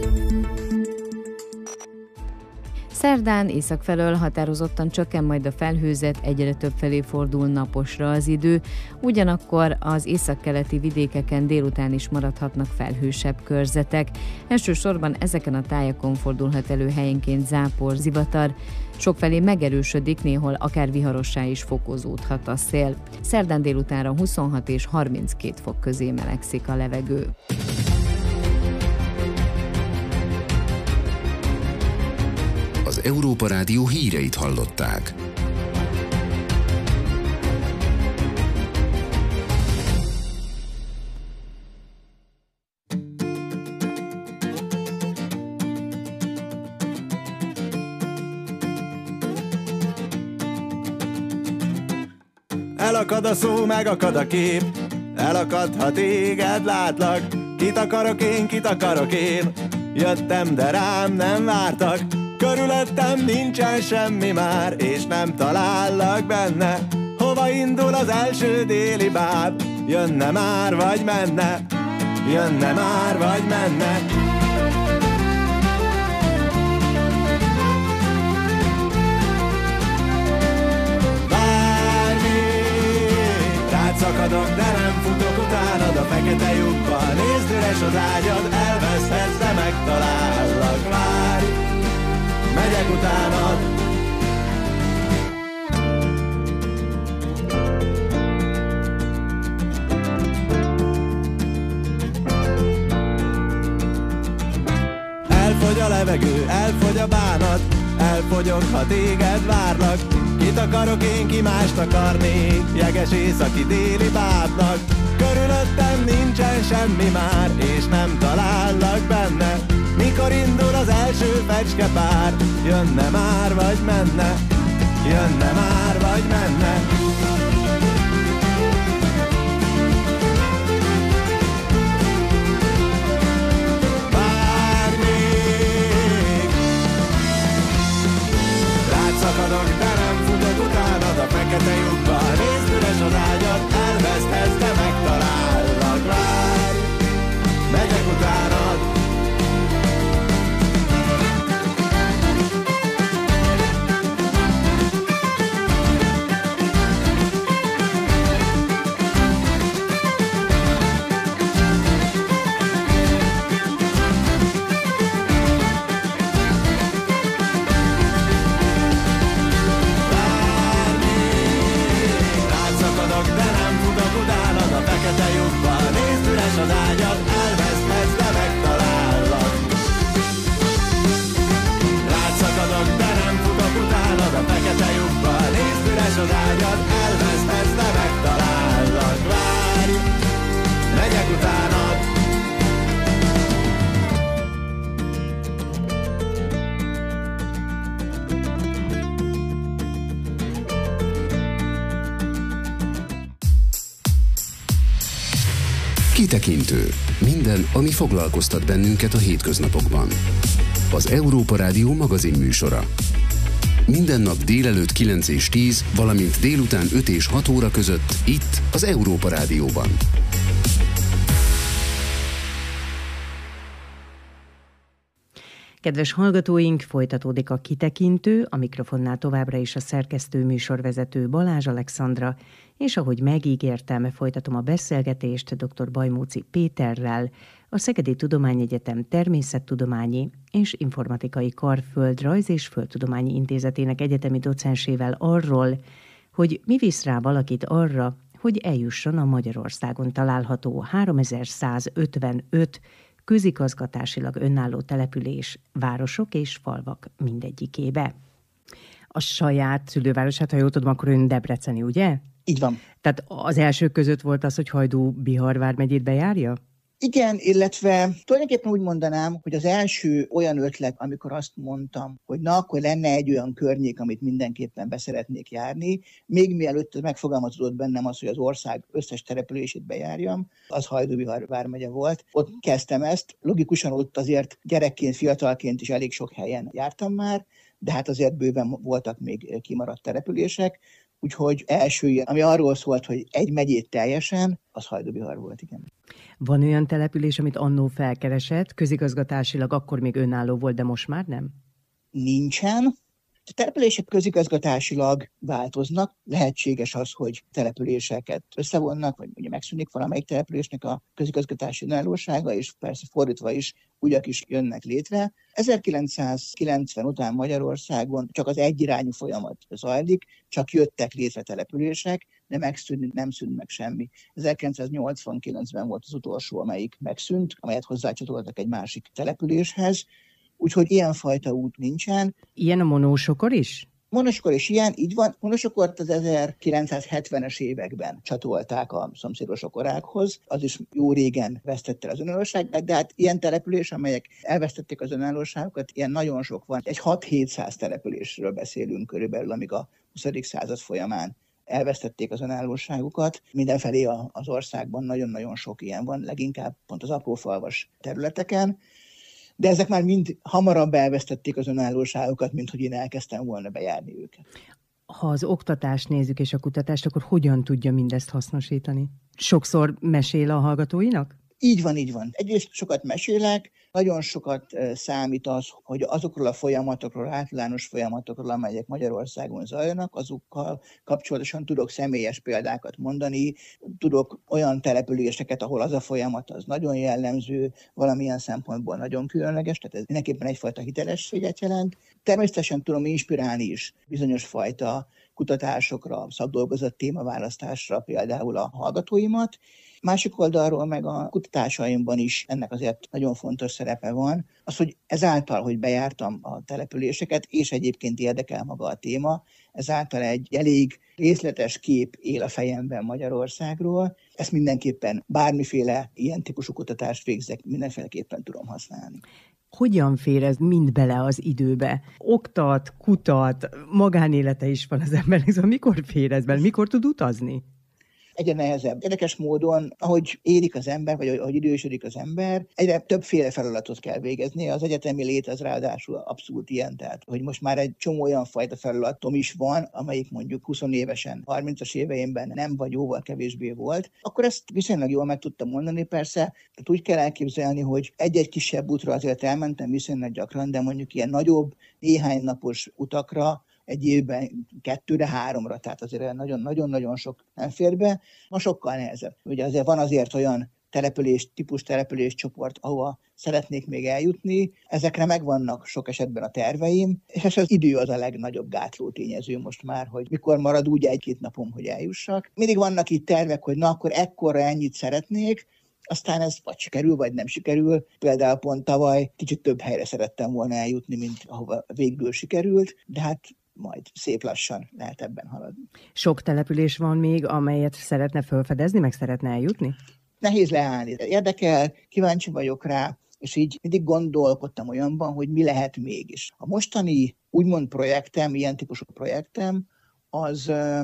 Szerdán észak felől határozottan csökken majd a felhőzet, egyre több felé fordul naposra az idő, ugyanakkor az északkeleti vidékeken délután is maradhatnak felhősebb körzetek. Elsősorban ezeken a tájakon fordulhat elő helyenként zápor, zivatar, sokfelé megerősödik, néhol akár viharossá is fokozódhat a szél. Szerdán délutánra huszonhat és harminckét fok közé melegszik a levegő. Az Európa Rádió híreit hallották. Elakad a szó, megakad a kép, elakad, ha téged látlak. Kit akarok én, kit akarok én, jöttem, de rám nem vártak. Körülöttem nincsen semmi már, és nem talállak benne. Hova indul az első déli báb? Jönne már, vagy menne? Jönne már, vagy menne? Várj, rád szakadok, de nem futok utánad a fekete lyukban. Nézd, üres az ágyad, elveszhetsz, de megtalállak. Várj, megyek utánad. Elfogy a levegő, elfogy a bánat, elfogyok, ha téged várlak. Kit akarok én, ki mást akarnék, jeges északi déli bábnak. Körülöttem nincsen semmi már, és nem talállak benne. Mikor indul az első fecskepár? Jönne már, vagy menne? Jönne már, vagy menne? Várj még! Rád szakadok, de nem futok utánad a fekete lyukba. Nézd, üres az ágyad, elveszthetsz, de megtalállak. Várj, megyek utánad. De nem Kitekintő. Minden, ami foglalkoztat bennünket a hétköznapokban. Az Európa Rádió magazin műsora. Minden nap délelőtt kilenc és tíz, valamint délután öt és hat óra között itt az Európa Rádióban. Kedves hallgatóink, folytatódik a Kitekintő, a mikrofonnál továbbra is a szerkesztő műsorvezető Balázs Alexandra, és ahogy megígértem, folytatom a beszélgetést dr. Bajmóci Péterrel, a Szegedi Tudományegyetem Természettudományi és Informatikai Kar Földrajz és Földtudományi Intézetének egyetemi docensével arról, hogy mi visz rá valakit arra, hogy eljusson a Magyarországon található háromezer-százötvenöt közigazgatásilag önálló település, városok és falvak mindegyikébe. A saját szülővárosát, ha jól tudom, akkor ön debreceni, ugye? Így van. Tehát az elsők között volt az, hogy Hajdú-Bihar vármegyét bejárja? Igen, illetve tulajdonképpen úgy mondanám, hogy az első olyan ötlet, amikor azt mondtam, hogy na, akkor lenne egy olyan környék, amit mindenképpen beszeretnék járni, még mielőtt megfogalmazódott bennem az, hogy az ország összes települését bejárjam, az Hajdú-Bihar vármegye volt. Ott kezdtem ezt, logikusan ott azért gyerekként, fiatalként is elég sok helyen jártam már, de hát azért bőven voltak még kimaradt települések, úgyhogy első ilyen, ami arról szólt, hogy egy megyét teljesen, az Hajdú-Bihar volt, igen. Van olyan település, amit annó felkeresett, közigazgatásilag akkor még önálló volt, de most már nem? Nincsen. A települések közigazgatásilag változnak. Lehetséges az, hogy településeket összevonnak, vagy ugye megszűnik valamelyik településnek a közigazgatási önállósága, és persze fordítva is ugyak is jönnek létre. ezerkilencszázkilencven után Magyarországon csak az egyirányú folyamat zajlik, csak jöttek létre települések, de megszűnt, nem szűnt meg semmi. ezerkilencszáznyolcvankilencben volt az utolsó, amelyik megszűnt, amelyet hozzácsatoltak egy másik településhez. Úgyhogy ilyenfajta út nincsen. Ilyen a Monósokor is? Monósokor is ilyen, így van. Monósokort az ezerkilencszázhetvenes években csatolták a szomszédos okorákhoz. Az is jó régen vesztette az önállóságát, de hát ilyen település, amelyek elvesztették az önállóságukat, ilyen nagyon sok van. Egy hat-hétszáz településről beszélünk körülbelül, amíg a huszadik század folyamán elvesztették az önállóságukat. Mindenfelé az országban nagyon-nagyon sok ilyen van, leginkább pont az aprófalvas területeken. De ezek már mind hamarabb elvesztették az önállóságukat, mint hogy én elkezdtem volna bejárni őket. Ha az oktatást nézzük és a kutatást, akkor hogyan tudja mindezt hasznosítani? Sokszor mesél a hallgatóinak? Így van, így van. Egyrészt sokat mesélek, nagyon sokat számít az, hogy azokról a folyamatokról, általános folyamatokról, amelyek Magyarországon zajlanak, azokkal kapcsolatosan tudok személyes példákat mondani, tudok olyan településeket, ahol az a folyamat az nagyon jellemző, valamilyen szempontból nagyon különleges, tehát ez mindenképpen egyfajta hitelességet jelent. Természetesen tudom inspirálni is bizonyos fajta kutatásokra, szakdolgozat témaválasztásra például a hallgatóimat. Másik oldalról meg a kutatásaimban is ennek azért nagyon fontos szerepe van. Az, hogy ezáltal, hogy bejártam a településeket, és egyébként érdekel maga a téma, ezáltal egy elég részletes kép él a fejemben Magyarországról. Ezt mindenképpen bármiféle ilyen típusú kutatást végzek, mindenféleképpen tudom használni. Hogyan fér ez mind bele az időbe? Oktat, kutat, magánélete is van az embernek, szóval mikor fér ez bele? Mikor tud utazni? Egyre nehezebb. Érdekes módon, ahogy érik az ember, vagy ahogy idősödik az ember, egyre többféle feladatot kell végezni. Az egyetemi lét az ráadásul abszolút ilyen, tehát hogy most már egy csomó olyan fajta feladatom is van, amelyik mondjuk húsz évesen, harmincas éveimben nem vagy jóval kevésbé volt, akkor ezt viszonylag jól meg tudtam mondani, persze. Tehát úgy kell elképzelni, hogy egy-egy kisebb útra azért elmentem viszonylag gyakran, de mondjuk ilyen nagyobb, néhány napos utakra egy évben kettőre, háromra, tehát azért nagyon-nagyon sok nem fér be. Ma sokkal nehezebb. Ugye azért van azért olyan település, típus település csoport, ahova szeretnék még eljutni. Ezekre megvannak sok esetben a terveim, és az idő az a legnagyobb gátló tényező most már, hogy mikor marad úgy egy-két napom, hogy eljussak. Mindig vannak itt tervek, hogy na akkor ekkorra ennyit szeretnék, aztán ez vagy sikerül, vagy nem sikerül. Például pont tavaly kicsit több helyre szerettem volna eljutni, mint ahova végül sikerült, de hát majd szép lassan lehet ebben haladni. Sok település van még, amelyet szeretne felfedezni, meg szeretne eljutni? Nehéz leállni. Érdekel, kíváncsi vagyok rá, és így mindig gondolkodtam olyanban, hogy mi lehet mégis. A mostani úgymond projektem, ilyen típusú projektem, az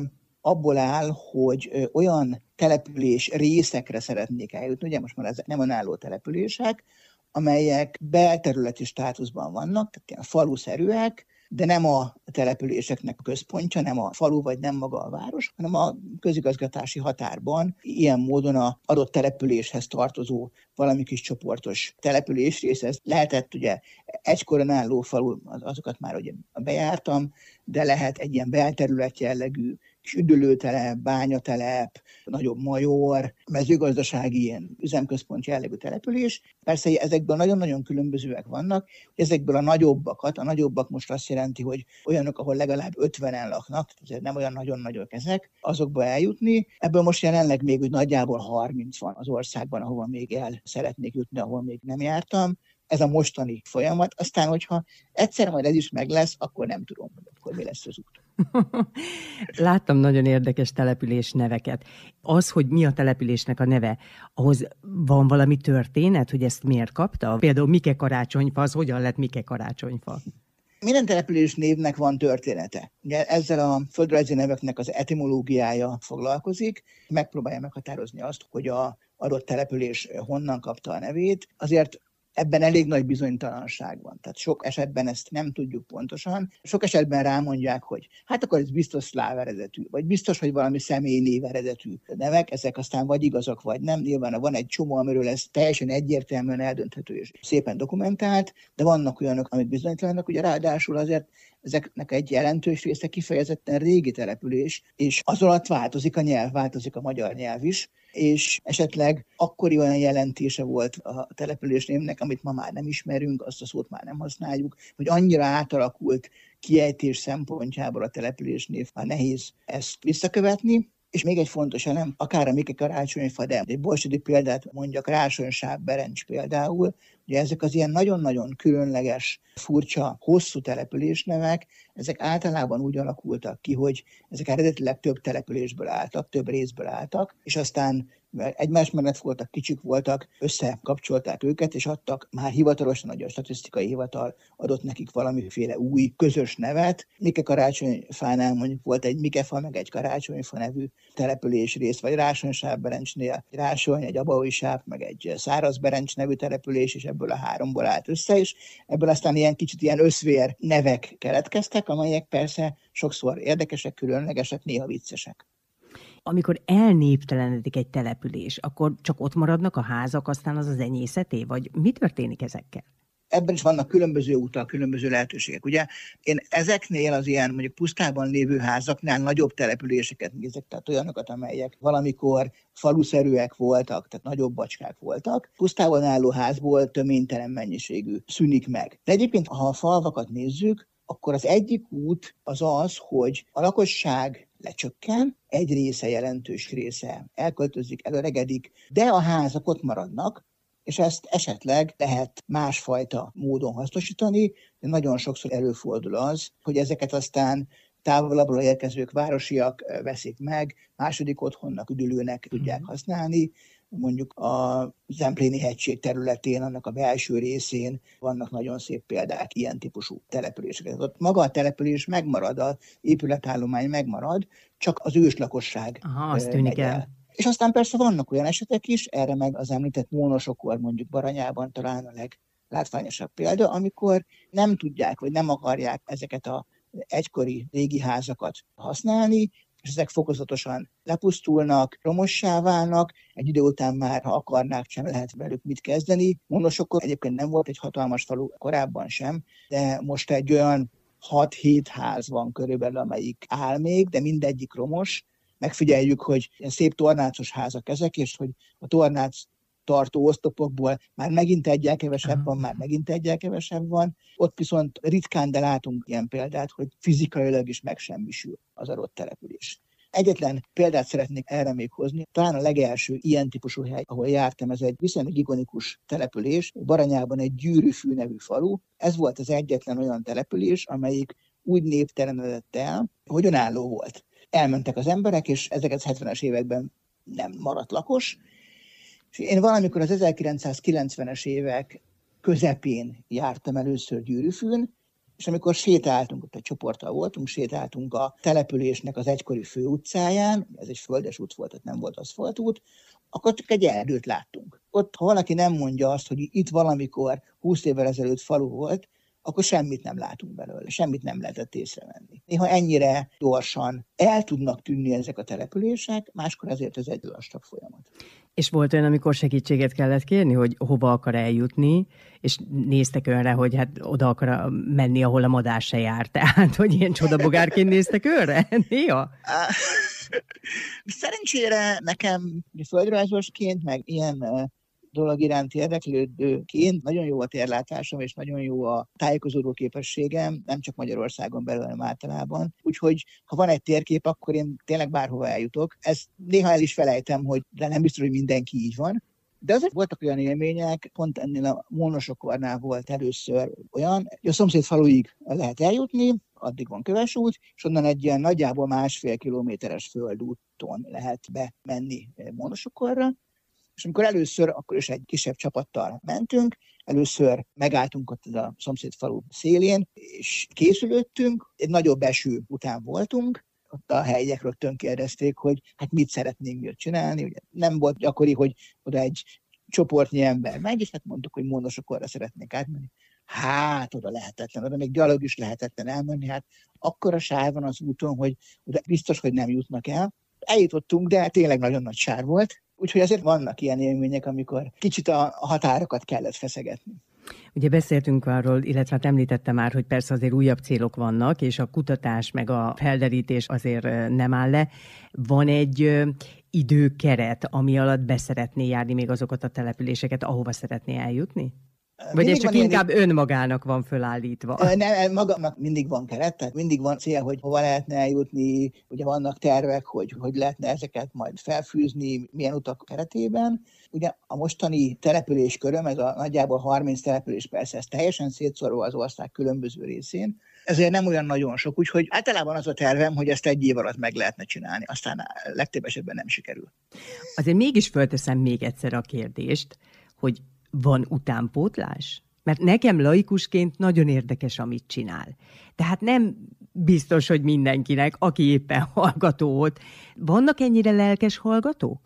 abból áll, hogy olyan település részekre szeretnék eljutni, ugye most már ezek nem önálló települések, amelyek belterületi státuszban vannak, tehát ilyen faluszerűek, de nem a településeknek a központja, nem a falu vagy nem maga a város, hanem a közigazgatási határban ilyen módon az adott településhez tartozó valami kis csoportos településrész. Ez lehetett ugye egykor önálló falu, azokat már ugye bejártam, de lehet egy ilyen belterület jellegű kis üdülőtelep, bányatelep, nagyobb major, mezőgazdasági ilyen üzemközpont jellegű település. Persze ezekből nagyon-nagyon különbözőek vannak, ezekből a nagyobbakat, a nagyobbak most azt jelenti, hogy olyanok, ahol legalább ötvenen laknak, tehát nem olyan nagyon nagyok ezek, azokba eljutni. Ebből most jelenleg még úgy nagyjából harminc van az országban, ahova még el szeretnék jutni, ahol még nem jártam. Ez a mostani folyamat. Aztán, hogyha egyszer majd ez is meg lesz, akkor nem tudom, hogy akkor mi lesz az út. Láttam nagyon érdekes település neveket. Az, hogy mi a településnek a neve, ahhoz van valami történet, hogy ezt miért kapta? Például Mike Karácsonyfa, az hogyan lett Mike Karácsonyfa? Minden település névnek van története. Ugye ezzel a földrajzi neveknek az etimológiája foglalkozik, megpróbálja meghatározni azt, hogy az adott település honnan kapta a nevét. Azért ebben elég nagy bizonytalanság van. Tehát sok esetben ezt nem tudjuk pontosan. Sok esetben rámondják, hogy hát akkor ez biztos szláv eredetű, vagy biztos, hogy valami személynév eredetű nevek, ezek aztán vagy igazak, vagy nem. Nyilván van egy csomó, amiről ez teljesen egyértelműen eldönthető és szépen dokumentált, de vannak olyanok, amik bizonytalanok, ugye ráadásul azért ezeknek egy jelentős része kifejezetten régi település, és az alatt változik a nyelv, változik a magyar nyelv is, és esetleg akkori olyan jelentése volt a település névnek, amit ma már nem ismerünk, azt a szót már nem használjuk, hogy annyira átalakult kiejtés szempontjából a település név, már nehéz ezt visszakövetni. És még egy fontos elem, akár a Mike Karácsonyfa, de egy borsodi példát mondjak, Rásony-Sáv-Berencs például, ugye ezek az ilyen nagyon-nagyon különleges, furcsa, hosszú településnevek, ezek általában úgy alakultak ki, hogy ezek eredetileg több településből álltak, több részből álltak, és aztán egymás mellett voltak, kicsik voltak, összekapcsolták őket, és adtak már hivatalosan, hogy a statisztikai hivatal adott nekik valamiféle új közös nevet. Mike Karácsonyfánál mondjuk volt egy Mikefa, meg egy Karácsonyfa nevű településrész, vagy Rásony-Sáv-Berencsnél Rásony, egy Abaúj-Sáv, meg egy Száraz-Berencs nevű település, és ebből a háromból állt össze, és ebből aztán ilyen kicsit ilyen összvér nevek keletkeztek, amelyek persze sokszor érdekesek, különlegesek, néha viccesek. Amikor elnéptelenedik egy település, akkor csak ott maradnak a házak, aztán az az enyészeté, vagy mi történik ezekkel? Ebben is vannak különböző utak, különböző lehetőségek. Ugye én ezeknél az ilyen mondjuk pusztában lévő házaknál nagyobb településeket nézek, tehát olyanokat, amelyek valamikor faluszerűek voltak, tehát nagyobb bacskák voltak. Pusztában álló házból töménytelen mennyiségű szűnik meg. De egyébként, ha a falvakat nézzük, akkor az egyik út az az, hogy a lakosság lecsökken, egy része, jelentős része elköltözik, elöregedik, de a házak ott maradnak, és ezt esetleg lehet másfajta módon hasznosítani, de nagyon sokszor előfordul az, hogy ezeket aztán távolabbról érkezők, városiak veszik meg, második otthonnak, üdülőnek tudják használni. Mondjuk a Zempléni hegység területén, annak a belső részén vannak nagyon szép példák ilyen típusú települések. Ott maga a település megmarad, az épületállomány megmarad, csak az őslakosság Aha, azt tűnik el. el. És aztán persze vannak olyan esetek is, erre meg az említett Mónosokor, mondjuk Baranyában talán a leglátványosabb példa, amikor nem tudják, vagy nem akarják ezeket az egykori régi házakat használni, és ezek fokozatosan lepusztulnak, romossá válnak, egy idő után már, ha akarnák, sem lehet velük mit kezdeni. Mónosokor egyébként nem volt egy hatalmas falu korábban sem, de most egy olyan hat-hét ház van körülbelül, amelyik áll még, de mindegyik romos. Megfigyeljük, hogy szép tornácos házak ezek, és hogy a tornác tartó oszlopokból már megint egyel kevesebb van, már megint egyel kevesebb van. Ott viszont ritkán, de látunk ilyen példát, hogy fizikailag is megsemmisül az adott település. Egyetlen példát szeretnék erre még hozni. Talán a legelső ilyen típusú hely, ahol jártam, ez egy viszonylag ikonikus település, Baranyában egy Gyűrűfű nevű falu. Ez volt az egyetlen olyan település, amelyik úgy néptelenedett el, hogy önálló volt. Elmentek az emberek, és ezerkilencszázhetvenes években nem maradt lakos. És én valamikor az ezerkilencszázkilencvenes évek közepén jártam először Gyűrűfűn, és amikor sétáltunk, ott egy csoporttal voltunk, sétáltunk a településnek az egykori főutcáján, ez egy földes út volt, ott nem volt aszfaltút, akkor csak egy erdőt láttunk. Ott, ha valaki nem mondja azt, hogy itt valamikor húsz évvel ezelőtt falu volt, akkor semmit nem látunk belőle, semmit nem lehetett észrevenni. Néha ennyire gyorsan el tudnak tűnni ezek a települések, máskor azért ez egy lassúbb folyamat. És volt olyan, amikor segítséget kellett kérni, hogy hova akar eljutni, és néztek önre, hogy hát oda akar menni, ahol a madár se jár. Tehát, hogy ilyen csodabogárként néztek önre? Néha? Szerencsére nekem földrajzosként, meg ilyen dolog iránt érdeklődőként nagyon jó a térlátásom, és nagyon jó a tájékozódó képességem, nem csak Magyarországon belül, hanem általában. Úgyhogy, ha van egy térkép, akkor én tényleg bárhova eljutok. Ezt néha el is felejtem, hogy de nem biztos, hogy mindenki így van. De azért voltak olyan élmények, pont ennél a Mónosokornál volt először olyan, hogy a szomszéd faluig lehet eljutni, addig van kövesút, és onnan egy ilyen nagyjából másfél kilométeres földúton lehet bemenni Mónosokorra. És amikor először, akkor is egy kisebb csapattal mentünk, először megálltunk ott a szomszéd falu szélén, és készülődtünk, egy nagyobb eső után voltunk, ott a helyiek rögtön kérdezték, hogy hát mit szeretnénk mi ott csinálni. Ugye nem volt gyakori, hogy oda egy csoportnyi ember megy, és hát mondtuk, hogy Mónosokorra szeretnénk átmenni. Hát oda lehetetlen, oda még gyalog is lehetetlen elmenni, hát akkora sár van az úton, hogy oda biztos, hogy nem jutnak el. Eljutottunk, de tényleg nagyon nagy sár volt. Úgyhogy azért vannak ilyen élmények, amikor kicsit a határokat kellett feszegetni. Ugye beszéltünk arról, illetve hát említette már, hogy persze azért újabb célok vannak, és a kutatás meg a felderítés azért nem áll le. Van egy időkeret, ami alatt beszeretné járni még azokat a településeket, ahova szeretné eljutni? Vagy ez csak inkább ilyen... önmagának van fölállítva? Nem, magamnak mindig van keret, tehát mindig van cél, hogy hova lehetne eljutni, ugye vannak tervek, hogy hogy lehetne ezeket majd felfűzni, milyen utak keretében. Ugye a mostani településköröm, ez a nagyjából harminc település, persze ez teljesen szétszorva az ország különböző részén, ezért nem olyan nagyon sok, úgyhogy általában az a tervem, hogy ezt egy év alatt meg lehetne csinálni, aztán legtöbb esetben nem sikerül. Azért mégis fölteszem még egyszer a kérdést, hogy van utánpótlás? Mert nekem laikusként nagyon érdekes, amit csinál. Tehát nem biztos, hogy mindenkinek, aki éppen hallgató ott. Vannak ennyire lelkes hallgatók?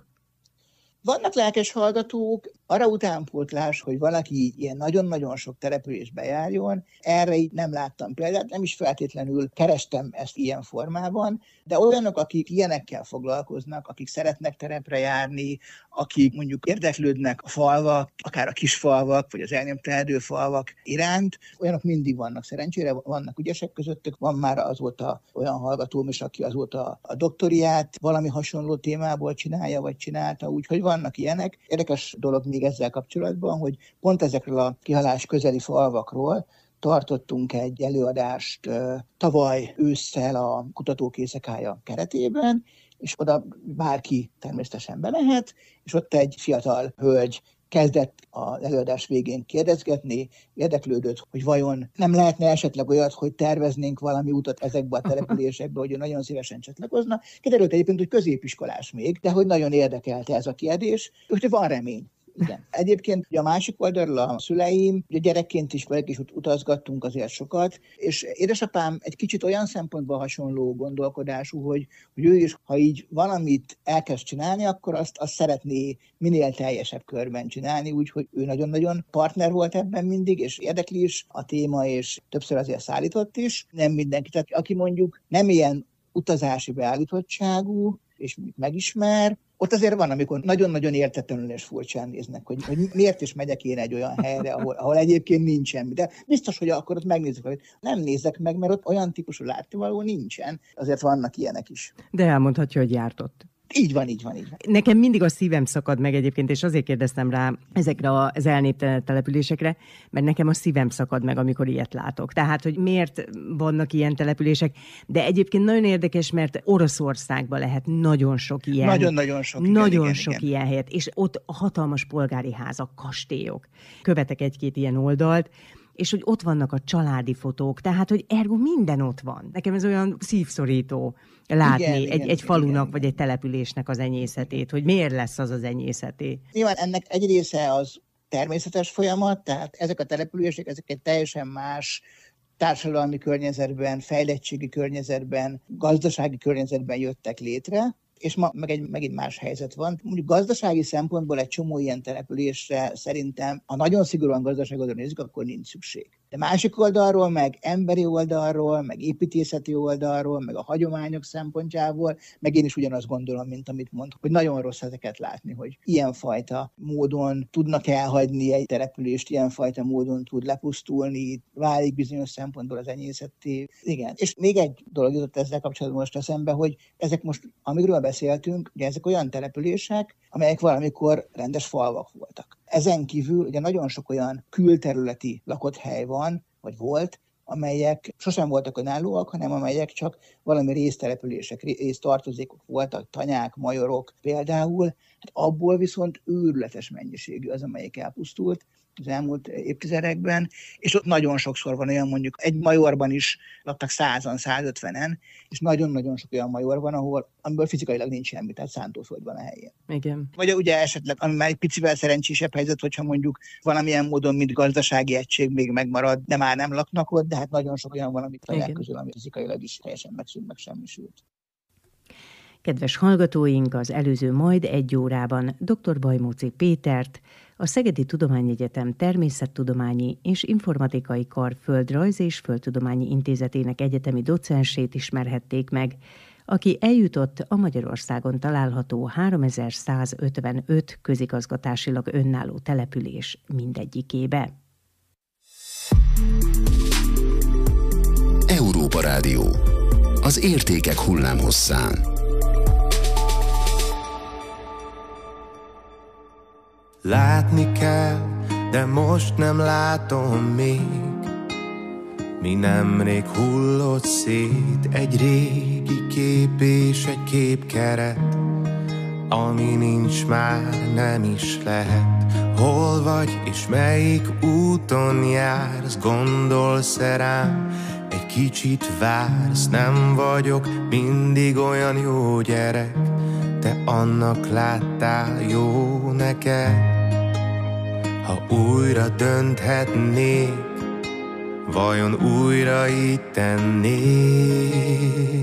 Vannak lelkes hallgatók, arra utánpótlás, hogy valaki ilyen nagyon-nagyon sok településbe járjon, erre így nem láttam példát, nem is feltétlenül kerestem ezt ilyen formában, de olyanok, akik ilyenekkel foglalkoznak, akik szeretnek terepre járni, akik mondjuk érdeklődnek a falvak, akár a kisfalvak, vagy az elnyomta erdőfalvak iránt, olyanok mindig vannak. Szerencsére vannak ügyesek közöttük, van már azóta olyan hallgatóm is, aki azóta a doktoriát valami hasonló témából csinálja, vagy csinálta, úgyhogy vannak ilyenek. Érdekes dolog még ezzel kapcsolatban, hogy pont ezekről a kihalás közeli falvakról tartottunk egy előadást tavaly ősszel a Kutatók Éjszakája keretében, és oda bárki természetesen bemehet, és ott egy fiatal hölgy kezdett az előadás végén kérdezgetni, érdeklődött, hogy vajon nem lehetne esetleg olyat, hogy terveznénk valami utat ezekbe a településekbe, hogy ő nagyon szívesen csatlakozna. Kiderült egyébként, hogy középiskolás még, de hogy nagyon érdekelte ez a kérdés, úgyhogy van remény. Igen. Egyébként ugye a másik oldalról a szüleim, ugye gyerekként is velük is utazgattunk azért sokat, és édesapám egy kicsit olyan szempontból hasonló gondolkodású, hogy, hogy ő is, ha így valamit elkezd csinálni, akkor azt, azt szeretné minél teljesebb körben csinálni, úgyhogy ő nagyon-nagyon partner volt ebben mindig, és érdekli is a téma, és többször azért szállított is. Nem mindenki, tehát aki mondjuk nem ilyen utazási beállítottságú, és megismer, ott azért van, amikor nagyon-nagyon értetlenül és furcsán néznek, hogy, hogy miért is megyek én egy olyan helyre, ahol, ahol egyébként nincs semmi. De biztos, hogy akkor ott megnézzük, hogy nem nézek meg, mert ott olyan típusú látnivaló nincsen. Azért vannak ilyenek is. De elmondhatja, hogy járt ott. Így van, így van, így van. Nekem mindig a szívem szakad meg egyébként, és azért kérdeztem rá ezekre az elnéptelenedett településekre, mert nekem a szívem szakad meg, amikor ilyet látok. Tehát, hogy miért vannak ilyen települések, de egyébként nagyon érdekes, mert Oroszországban lehet nagyon sok ilyen. Nagyon-nagyon sok. Igen, nagyon igen, sok igen. ilyen helyet, és ott hatalmas polgári házak, kastélyok. Követek egy-két ilyen oldalt, és hogy ott vannak a családi fotók, tehát, hogy ergo minden ott van. Nekem ez olyan szívszorító látni igen, egy, igen, egy igen, falunak, igen, vagy egy településnek az enyészetét, hogy miért lesz az az enyészeté. Nyilván ennek egy része az természetes folyamat, tehát ezek a települések, ezek egy teljesen más társadalmi környezetben, fejlettségi környezetben, gazdasági környezetben jöttek létre, és ma meg egy, megint más helyzet van. Mondjuk gazdasági szempontból egy csomó ilyen településre szerintem, ha nagyon szigorúan gazdaságot nézzük, akkor nincs szükség. De másik oldalról, meg emberi oldalról, meg építészeti oldalról, meg a hagyományok szempontjából, meg én is ugyanazt gondolom, mint amit mond, hogy nagyon rossz ezeket látni, hogy ilyenfajta módon tudnak elhagyni egy települést, ilyenfajta módon tud lepusztulni, válik bizonyos szempontból az enyészetté. Igen. És még egy dolog jutott ezzel kapcsolatban most eszembe, hogy ezek most, amikről beszéltünk, ugye ezek olyan települések, amelyek valamikor rendes falvak voltak. Ezen kívül ugye nagyon sok olyan külterületi lakott hely van, vagy volt, amelyek sosem voltak önállóak, hanem amelyek csak valami résztelepülések, résztartozékok voltak, tanyák, majorok például. Hát abból viszont őrületes mennyiségű az, amelyik elpusztult az elmúlt évtizedekben, és ott nagyon sokszor van olyan, mondjuk egy majorban is laktak százan, százötvenen, és nagyon-nagyon sok olyan major van, ahol, amiből fizikailag nincs semmi, tehát szántóföld van a helyén. Igen. Vagy ugye esetleg, ami már egy picivel szerencsésebb helyzet, hogyha mondjuk valamilyen módon, mint gazdasági egység még megmarad, de már nem laknak ott, de hát nagyon sok olyan van, amit talán közül, ami fizikailag is teljesen megszűnt, meg semmisült. Kedves hallgatóink, az előző majd egy órában dr. Bajmóci Pétert, a Szegedi Tudományegyetem Természettudományi és Informatikai Kar Földrajz és Földtudományi Intézetének egyetemi docensét ismerhették meg, aki eljutott a Magyarországon található háromezer-százötvenöt közigazgatásilag önálló település mindegyikébe. Európa Rádió. Az értékek hullámhosszán. Látni kell, de most nem látom még. Mi nemrég hullott szét egy régi kép és egy képkeret, ami nincs már, nem is lehet. Hol vagy és melyik úton jársz, gondolsz-e rám, egy kicsit vársz. Nem vagyok mindig olyan jó gyerek, te annak láttál jó neked. Ha újra dönthetnék, vajon újra így tennék?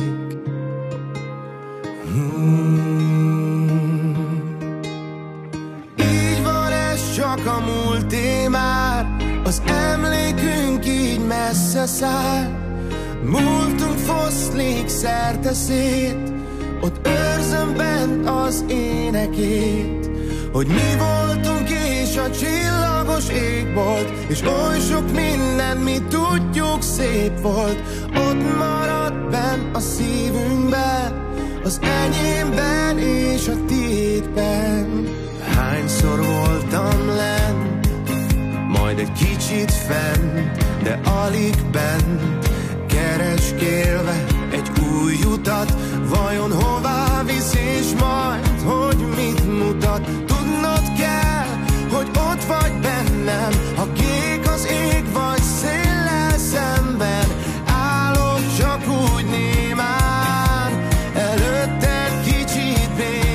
Hmm. Így van ez csak a múlté már, az emlékünk így messze száll. Múltunk foszlik szerte szét, ott őrzöm bent az énekét, hogy mi voltunk és a csillagos égbolt, és oly sok minden, mi tudjuk, szép volt. Ott maradt benn a szívünkben, az enyémben és a tiédben. Hányszor voltam lent, majd egy kicsit fent, de alig bent, kereskélve egy új utat. Vajon hová visz és majd, hogy mit mutat? Tudnod kell, hogy ott vagy bennem, ha kék az ég vagy széllel szemben. Állok csak úgy némán, előtted kicsit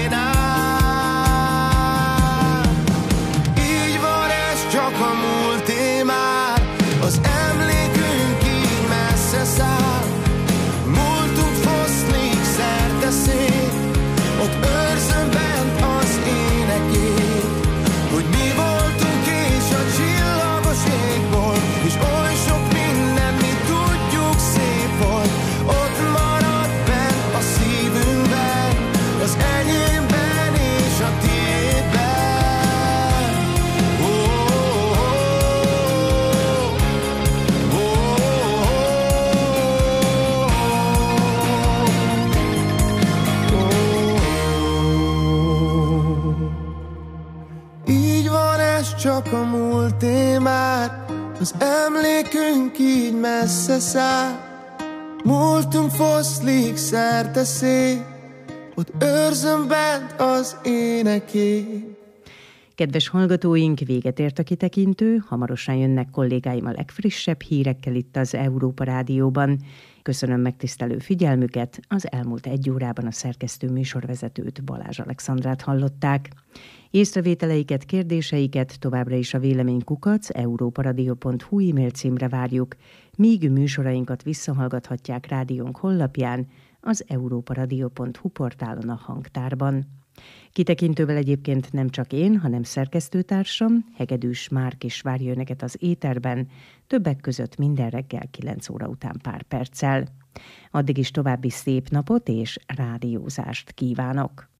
bénán. Így van ez csak a múlté már, az emlékünk így messze száll. Múltunk foszlik szerte szét, ott őrzöm bent az énekét, hogy mi voltunk és a csillagos égbolt, és oly sok minden, mi tudjuk, szép volt. Ott maradt bent a szívünkben, az enyémben és a tiédben. Oh, oh, oh, oh, oh. Így van ez csak a múlté már, az emlékünk így messze száll. Múltunk foszlik szerte szét, ott őrzöm bent az énekét. Kedves hallgatóink, véget ért a kitekintő, hamarosan jönnek kollégáim a legfrissebb hírekkel itt az Európa Rádióban. Köszönöm megtisztelő figyelmüket, az elmúlt egy órában a szerkesztő műsorvezetőt, Balázs Alexandrát hallották. Észrevételeiket, kérdéseiket továbbra is a véleménykukac európaradio pont hu e-mail címre várjuk. míg műsorainkat visszahallgathatják rádiónk honlapján, az európaradio pont hu portálon a hangtárban. Kitekintővel egyébként nem csak én, hanem szerkesztőtársam, Hegedűs Márk is várja önöket az éterben, többek között minden reggel kilenc óra után pár perccel. Addig is további szép napot és rádiózást kívánok!